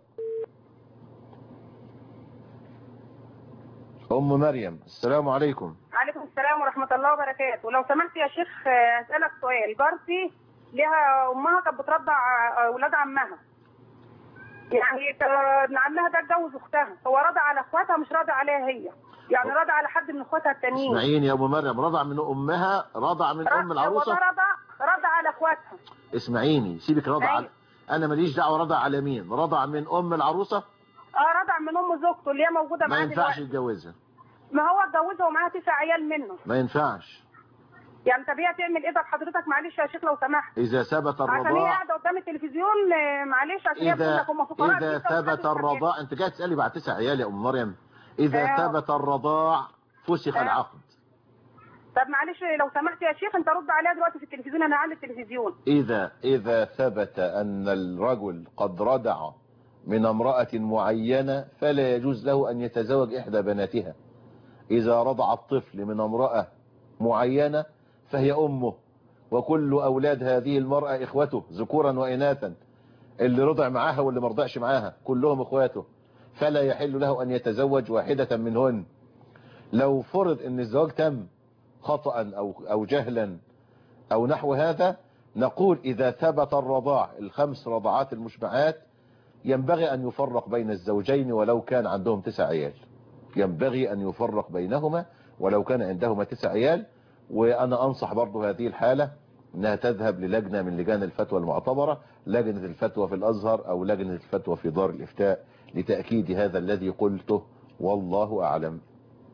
أم مريم، السلام عليكم. وعليكم السلام ورحمة الله وبركاته. لو سمحت يا شيخ أسألك سؤال. جارتي لها أمها كانت بترضع أولاد عمها، يعني ابن عمها ده اتجوز أختها، هو رضع على أخواتها مش رضع عليها هي، يعني رضع على حد من أخواتها التانيين. اسمعيني يا أم مريم، رضع من أمها، رضع من أم العروسة. هو رضع على أخواتها. اسمعيني، سيبك رضع أنا ماليش دعوة رضع على مين. رضع من أم العروسة؟ رضع من أم زوجته اللي هي موجودة معاه. ما ينفعش يتجوزها. ما هو اتجوزها ومعاها 9 عيال منه. ما ينفعش. يعني طب هي تعمل ايه بحضرتك؟ معلش يا شيخ لو سمحت. إذا ثبت الرضاع. عشان هي قاعدة قدام التلفزيون، معلش عشان هي بتقول لك هم فقراء. إذا ثبت الرضاع، أنت جاي تسألي بعد 9 عيال يا أم مريم. إذا ثبت الرضاع فسخ العقد. طب معلش لو سمحت يا شيخ، أنت رد عليها دلوقتي في التلفزيون، أنا عندي التلفزيون. إذا ثبت أن الرجل قد رضع من امرأة معينة فلا يجوز له أن يتزوج إحدى بناتها. إذا رضع الطفل من امرأة معينة فهي أمه، وكل أولاد هذه المرأة إخوته ذكورا وإناثا، اللي رضع معاها واللي مرضعش معاها كلهم إخواته، فلا يحل له أن يتزوج واحدة منهن. لو فرض أن الزواج تم خطأ أو جهلا أو نحو هذا، نقول إذا ثبت الرضاع ال5 رضعات المشبعات ينبغي أن يفرق بين الزوجين ولو كان عندهم 9 عيال. ينبغي أن يفرق بينهما ولو كان عندهما 9 عيال. وأنا أنصح برضو هذه الحالة أنها تذهب للجنة من لجان الفتوى المعتبرة، لجنة الفتوى في الأزهر أو لجنة الفتوى في دار الإفتاء، لتأكيد هذا الذي قلته، والله أعلم.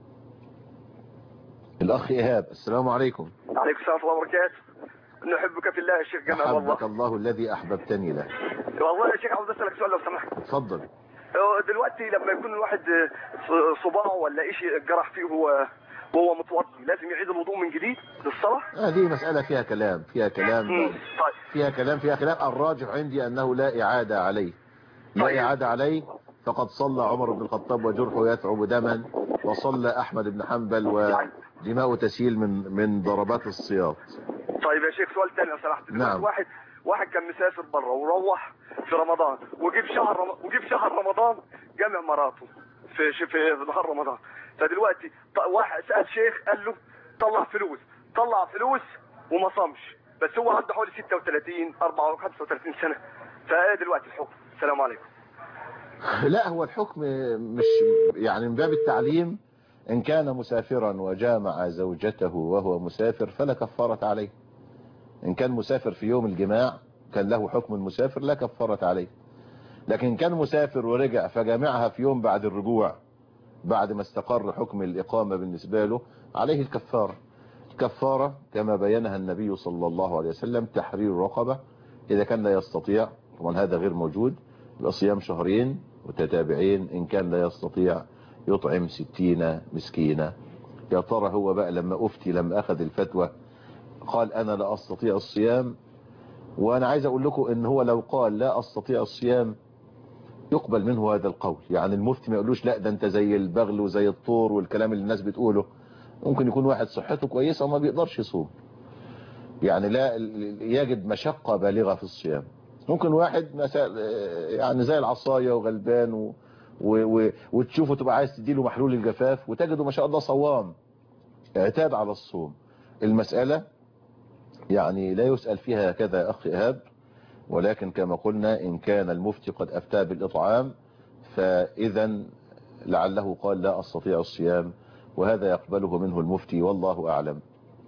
الأخ إيهاب، السلام عليكم. عليكم السلام ورحمة الله وبركاته. نحبك في الله يا شيخ جمال. والله أحبك الله الذي أحببتني له. والله يا شيخ عاوز أسألك سؤال لو سمحت. اتفضل. دلوقتي لما يكون الواحد صباعه ولا شيء جرح فيه وهو متوضي، لازم يعيد الوضوء من جديد للصلاة؟ دي مسألة فيها كلام فيها كلام. الراجح عندي أنه لا إعادة عليه. لا إعادة عليه. فقد صلى عمر بن الخطاب وجرحه يثعب دما، وصلى أحمد بن حنبل ودماء تسيل من ضربات الصياط. طيب يا شيخ سؤال ثاني لو سمحت. نعم. واحد كان مسافر بره وروح في رمضان وجيب شهر رمضان جامع مراته في نهار رمضان. فدلوقتي واحد سأل شيخ قال له طلع فلوس وما صامش، بس هو عنده حوالي 36 35 سنة. فايه دلوقتي الحكم؟ السلام عليكم. لا، هو الحكم مش يعني من باب التعليم. إن كان مسافرا وجامع زوجته وهو مسافر فلا كفارة عليه. إن كان مسافر في يوم الجماع كان له حكم المسافر لا كفارة عليه. لكن كان مسافر ورجع فجامعها في يوم بعد الرجوع، بعد ما استقر حكم الإقامة بالنسبة له، عليه الكفارة. الكفارة كما بينها النبي صلى الله عليه وسلم تحرير رقبة إذا كان لا يستطيع، طبعا هذا غير موجود، يبقى صيام 2 شهرين متتابعين. إن كان لا يستطيع يطعم 60 مسكينة. يا ترى هو بقى لما أخذ الفتوى قال أنا لا أستطيع الصيام، وأنا عايز أقول لكم إن هو لو قال لا أستطيع الصيام يقبل منه هذا القول. يعني المفتي ما يقولوش لا ده أنت زي البغل وزي الطور والكلام اللي الناس بتقوله. ممكن يكون واحد صحته كويسة وما بيقدرش يصوم، يعني لا يجد مشقة بالغة في الصيام. ممكن واحد يعني زي العصاية وغلبان وتشوفه تبقى عايز تديله محلول الجفاف وتجده ما شاء الله صوام اعتاد على الصوم. المسألة يعني لا يسأل فيها كذا يا أخي إيهاب، ولكن كما قلنا إن كان المفتي قد أفتى بالإطعام فإذا لعله قال لا أستطيع الصيام، وهذا يقبله منه المفتي، والله أعلم.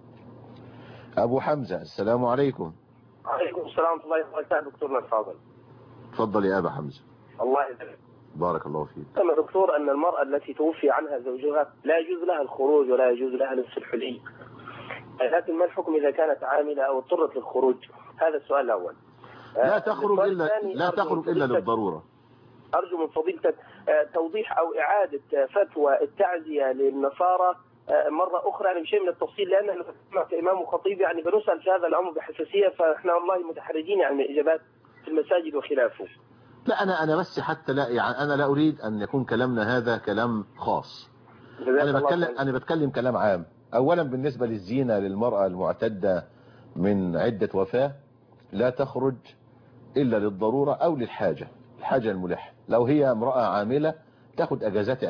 أبو حمزة، السلام عليكم. عليكم السلام ورحمة الله وبركاته. دكتورنا الفاضل، تفضل يا أبا حمزة. الله يسلمك. بارك الله فيك. كما دكتور أن المرأة التي توفي عنها زوجها لا يجوز لها الخروج ولا يجوز لها لبس الحلي، لكن ما الحكم إذا كانت عاملة أو اضطرت للخروج؟ هذا السؤال الأول. لا تخرج إلا للضرورة. أرجو من فضيلتك توضيح أو إعادة فتوى التعزية للنصارى مرة أخرى يعني بشيء من التفصيل، لأن أنا كإمام وخطيب يعني بنسأل في هذا الأمر بحساسية، فإحنا والله متحرجين يعني من الإجابات في المساجد وخلافه. لا أنا بس حتى لا يعني أنا لا أريد أن يكون كلامنا هذا كلام خاص. أنا بتكلم كلام عام. أولا بالنسبة للزينة للمرأة المعتدة من عدة وفاة لا تخرج إلا للضرورة أو للحاجة، الحاجة الملحة. لو هي امرأة عاملة تاخد أجازات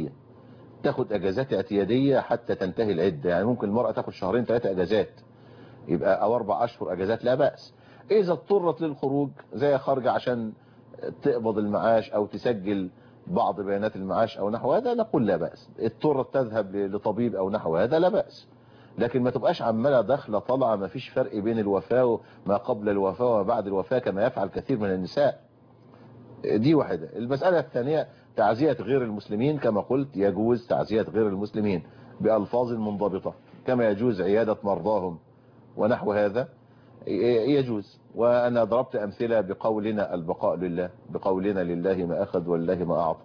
اعتيادية حتى تنتهي العدة، يعني ممكن المرأة تاخد 2-3 أجازات يبقى أو 4 أشهر أجازات لا بأس. إذا اضطرت للخروج زي خارجة عشان تقبض المعاش أو تسجل بعض بيانات المعاش أو نحو هذا نقول لا بأس. اضطرت تذهب لطبيب أو نحو هذا لا بأس، لكن ما تبقاش عمالة داخلة طالعة، ما فيش فرق بين الوفاة وما قبل الوفاة وما بعد الوفاة كما يفعل كثير من النساء. دي واحدة. المسألة الثانية تعزية غير المسلمين، كما قلت يجوز تعزية غير المسلمين بألفاظ منضبطة، كما يجوز عيادة مرضاهم ونحو هذا يجوز. وأنا ضربت أمثلة بقولنا البقاء لله، بقولنا لله ما أخذ ولله ما أعطى.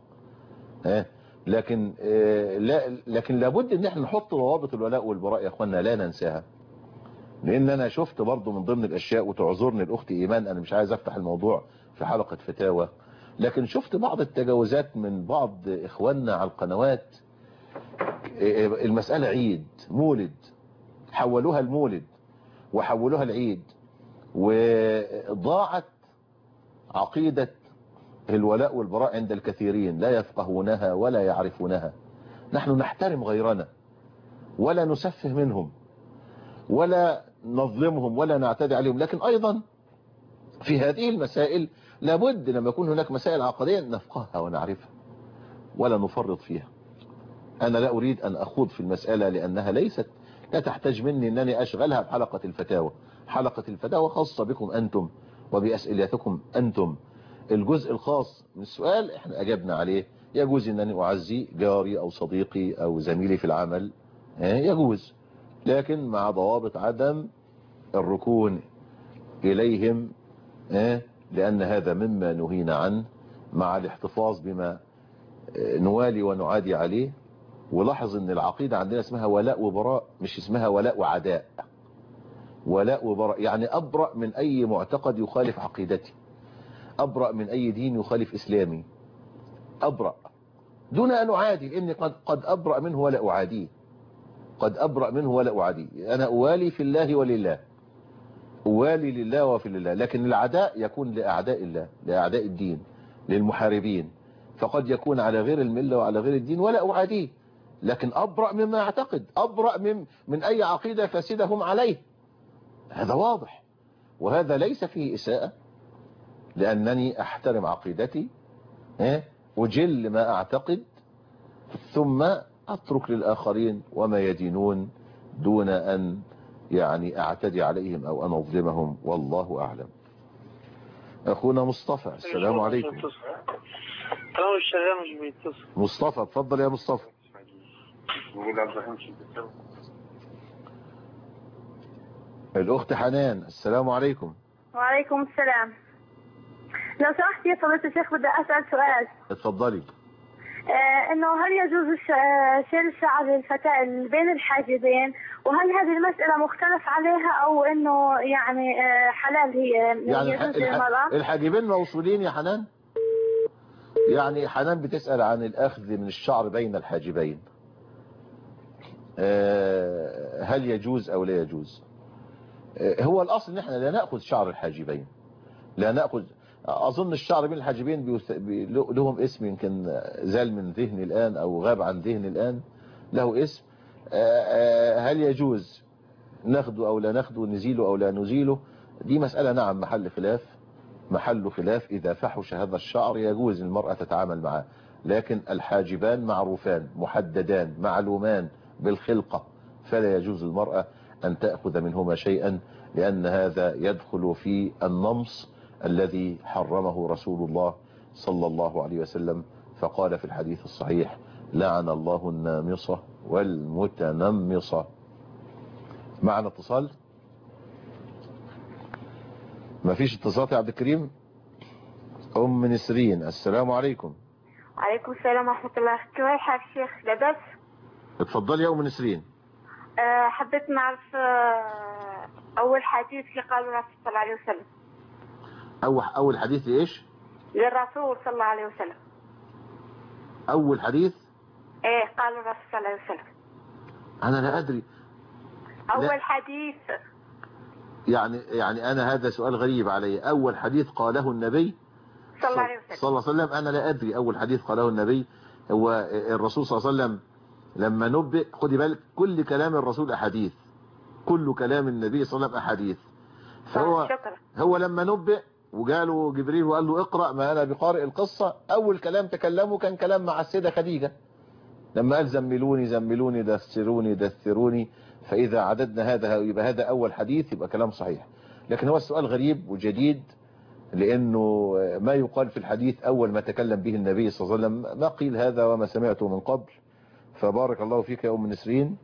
لكن لابد ان احنا نحط ضوابط الولاء والبراء يا اخوانا، لا ننساها. لان انا شفت برضو من ضمن الاشياء، وتعذرني الاخت ايمان انا مش عايز افتح الموضوع في حلقة فتاوى، لكن شفت بعض التجاوزات من بعض اخواننا على القنوات. المسألة عيد مولد، حولوها المولد وحولوها العيد، وضاعت عقيدة الولاء والبراء عند الكثيرين، لا يفقهونها ولا يعرفونها. نحن نحترم غيرنا ولا نسفه منهم ولا نظلمهم ولا نعتدي عليهم، لكن أيضا في هذه المسائل لابد لما يكون هناك مسائل عقدية نفقهها ونعرفها ولا نفرط فيها. أنا لا أريد أن أخوض في المسألة لأنها لا تحتاج مني أنني أشغلها بحلقة الفتاوى. حلقة الفتاوى خاصة بكم أنتم وبأسئلتكم أنتم. الجزء الخاص من السؤال احنا أجبنا عليه. يجوز أنني أعزي جاري أو صديقي أو زميلي في العمل، يجوز، لكن مع ضوابط عدم الركون إليهم، لأن هذا مما نهينا عنه، مع الاحتفاظ بما نوالي ونعادي عليه. ولاحظ ان العقيدة عندنا اسمها ولاء وبراء، مش اسمها ولاء وعداء. ولاء وبراء يعني أبرأ من أي معتقد يخالف عقيدتي، أبرأ من أي دين يخالف إسلامي، أبرأ دون أن أعادي، لأني قد أبرأ منه ولا أعاديه، قد أبرأ منه ولا أعاديه. أنا أوالي في الله ولله، أوالي لله وفي الله، لكن العداء يكون لأعداء الله، لأعداء الدين، للمحاربين، فقد يكون على غير الملة وعلى غير الدين ولا أعاديه، لكن أبرأ مما أعتقد، أبرأ من أي عقيدة فاسدة هم عليه. هذا واضح، وهذا ليس فيه إساءة، لأنني أحترم عقيدتي، أجل ما أعتقد، ثم أترك للآخرين وما يدينون دون أن يعني أعتدي عليهم أو أن أظلمهم، والله أعلم. أخونا مصطفى، السلام عليكم. مصطفى، اتفضل يا مصطفى. الأخت حنان، السلام عليكم. وعليكم السلام. لو سمحت يا فضيلة الشيخ بدي أسأل سؤال. اتفضلي. إنه هل يجوز شيل شعر الفتاة بين الحاجبين، وهل هذه المسألة مختلف عليها أو إنه يعني حلال هي يعني يجوز للمرأة؟ الحاجبين موصولين يا حنان؟ يعني حنان بتسأل عن الأخذ من الشعر بين الحاجبين، هل يجوز أو لا يجوز؟ هو الأصل إن احنا لا نأخذ شعر الحاجبين، لا نأخذ. أظن الشعر بين الحاجبين لهم اسم، يمكن زال من ذهني الآن أو غاب عن ذهني الآن، له اسم. هل يجوز ناخده أو لا ناخده، نزيله أو لا نزيله؟ دي مسألة نعم محل خلاف. إذا فحش هذا الشعر يجوز المرأة تتعامل معه، لكن الحاجبان معروفان محددان معلومان بالخلقة، فلا يجوز المرأة أن تأخذ منهما شيئا، لأن هذا يدخل في النمص الذي حرمه رسول الله صلى الله عليه وسلم، فقال في الحديث الصحيح: لعن الله النامصة والمتنمصة. معنا اتصال؟ ما فيش اتصال يا عبد الكريم؟ أم نسرين، السلام عليكم. وعليكم السلام ورحمة الله. كيف حالك شيخ؟ لاباس؟ اتفضلي يا أم نسرين. حبيت نعرف أول حديث اللي قاله الرسول صلى الله عليه وسلم. أول حديث لإيش؟ للرسول صلى الله عليه وسلم. أول حديث؟ إيه قال الرسول صلى الله عليه وسلم. أنا لا أدري. أول لا. حديث. يعني أنا هذا سؤال غريب علي. أول حديث قاله النبي صلى الله عليه وسلم. صلى الله عليه وسلم، أنا لا أدري أول حديث قاله النبي. هو الرسول صلى الله عليه وسلم لما نبئ، خدي بالك، كل كلام الرسول أحاديث، كل كلام النبي صلى الله عليه وسلم أحاديث. هو لما نبئ وجاله جبريل وقال له اقرأ ما أنا بقارئ القصة، أول كلام تكلمه كان كلام مع السيدة خديجة لما قال زملوني زملوني دثروني دثروني، فإذا عددنا هذا يبقى هذا أول حديث، يبقى كلام صحيح. لكن هو السؤال غريب وجديد، لأنه ما يقال في الحديث أول ما تكلم به النبي صلى الله عليه وسلم ما قيل هذا وما سمعته من قبل. فبارك الله فيك يا أم نسرين.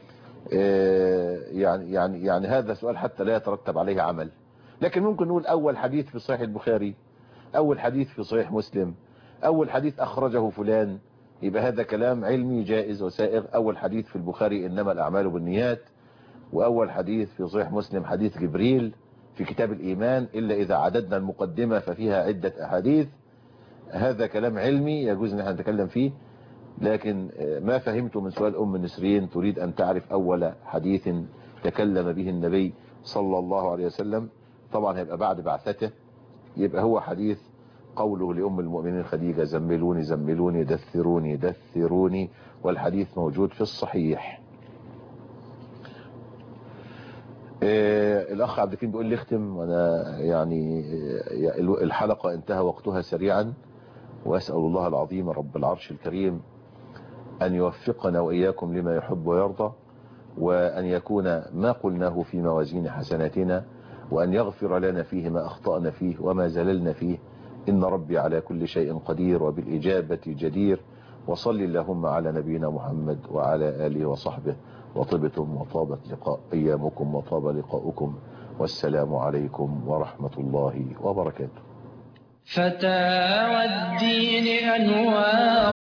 يعني هذا سؤال حتى لا يترتب عليه عمل. لكن ممكن نقول أول حديث في صحيح البخاري، أول حديث في صحيح مسلم، أول حديث أخرجه فلان، يبقى هذا كلام علمي جائز وسائغ. أول حديث في البخاري إنما الأعمال بالنيات، وأول حديث في صحيح مسلم حديث جبريل في كتاب الإيمان، إلا إذا عددنا المقدمة ففيها عدة أحاديث. هذا كلام علمي يجوز أن احنا نتكلم فيه. لكن ما فهمت من سؤال أم نسرين تريد أن تعرف أول حديث تكلم به النبي صلى الله عليه وسلم. طبعا هيبقى بعد بعثته، يبقى هو حديث قوله لأم المؤمنين خديجة زملوني زملوني دثروني دثروني، والحديث موجود في الصحيح. الأخ عبد الكريم بيقول لي اختم، وأنا يعني الحلقة انتهى وقتها سريعا، وأسأل الله العظيم رب العرش الكريم أن يوفقنا وإياكم لما يحب ويرضى، وأن يكون ما قلناه في موازين حسناتنا، وأن يغفر لنا فيه ما أخطأنا فيه وما زللنا فيه. إن ربي على كل شيء قدير وبالإجابة جدير. وصل اللهم على نبينا محمد وعلى آله وصحبه، وطبتم وطابت أيامكم وطاب لقاؤكم، والسلام عليكم ورحمة الله وبركاته. فتاوى الدين أنوار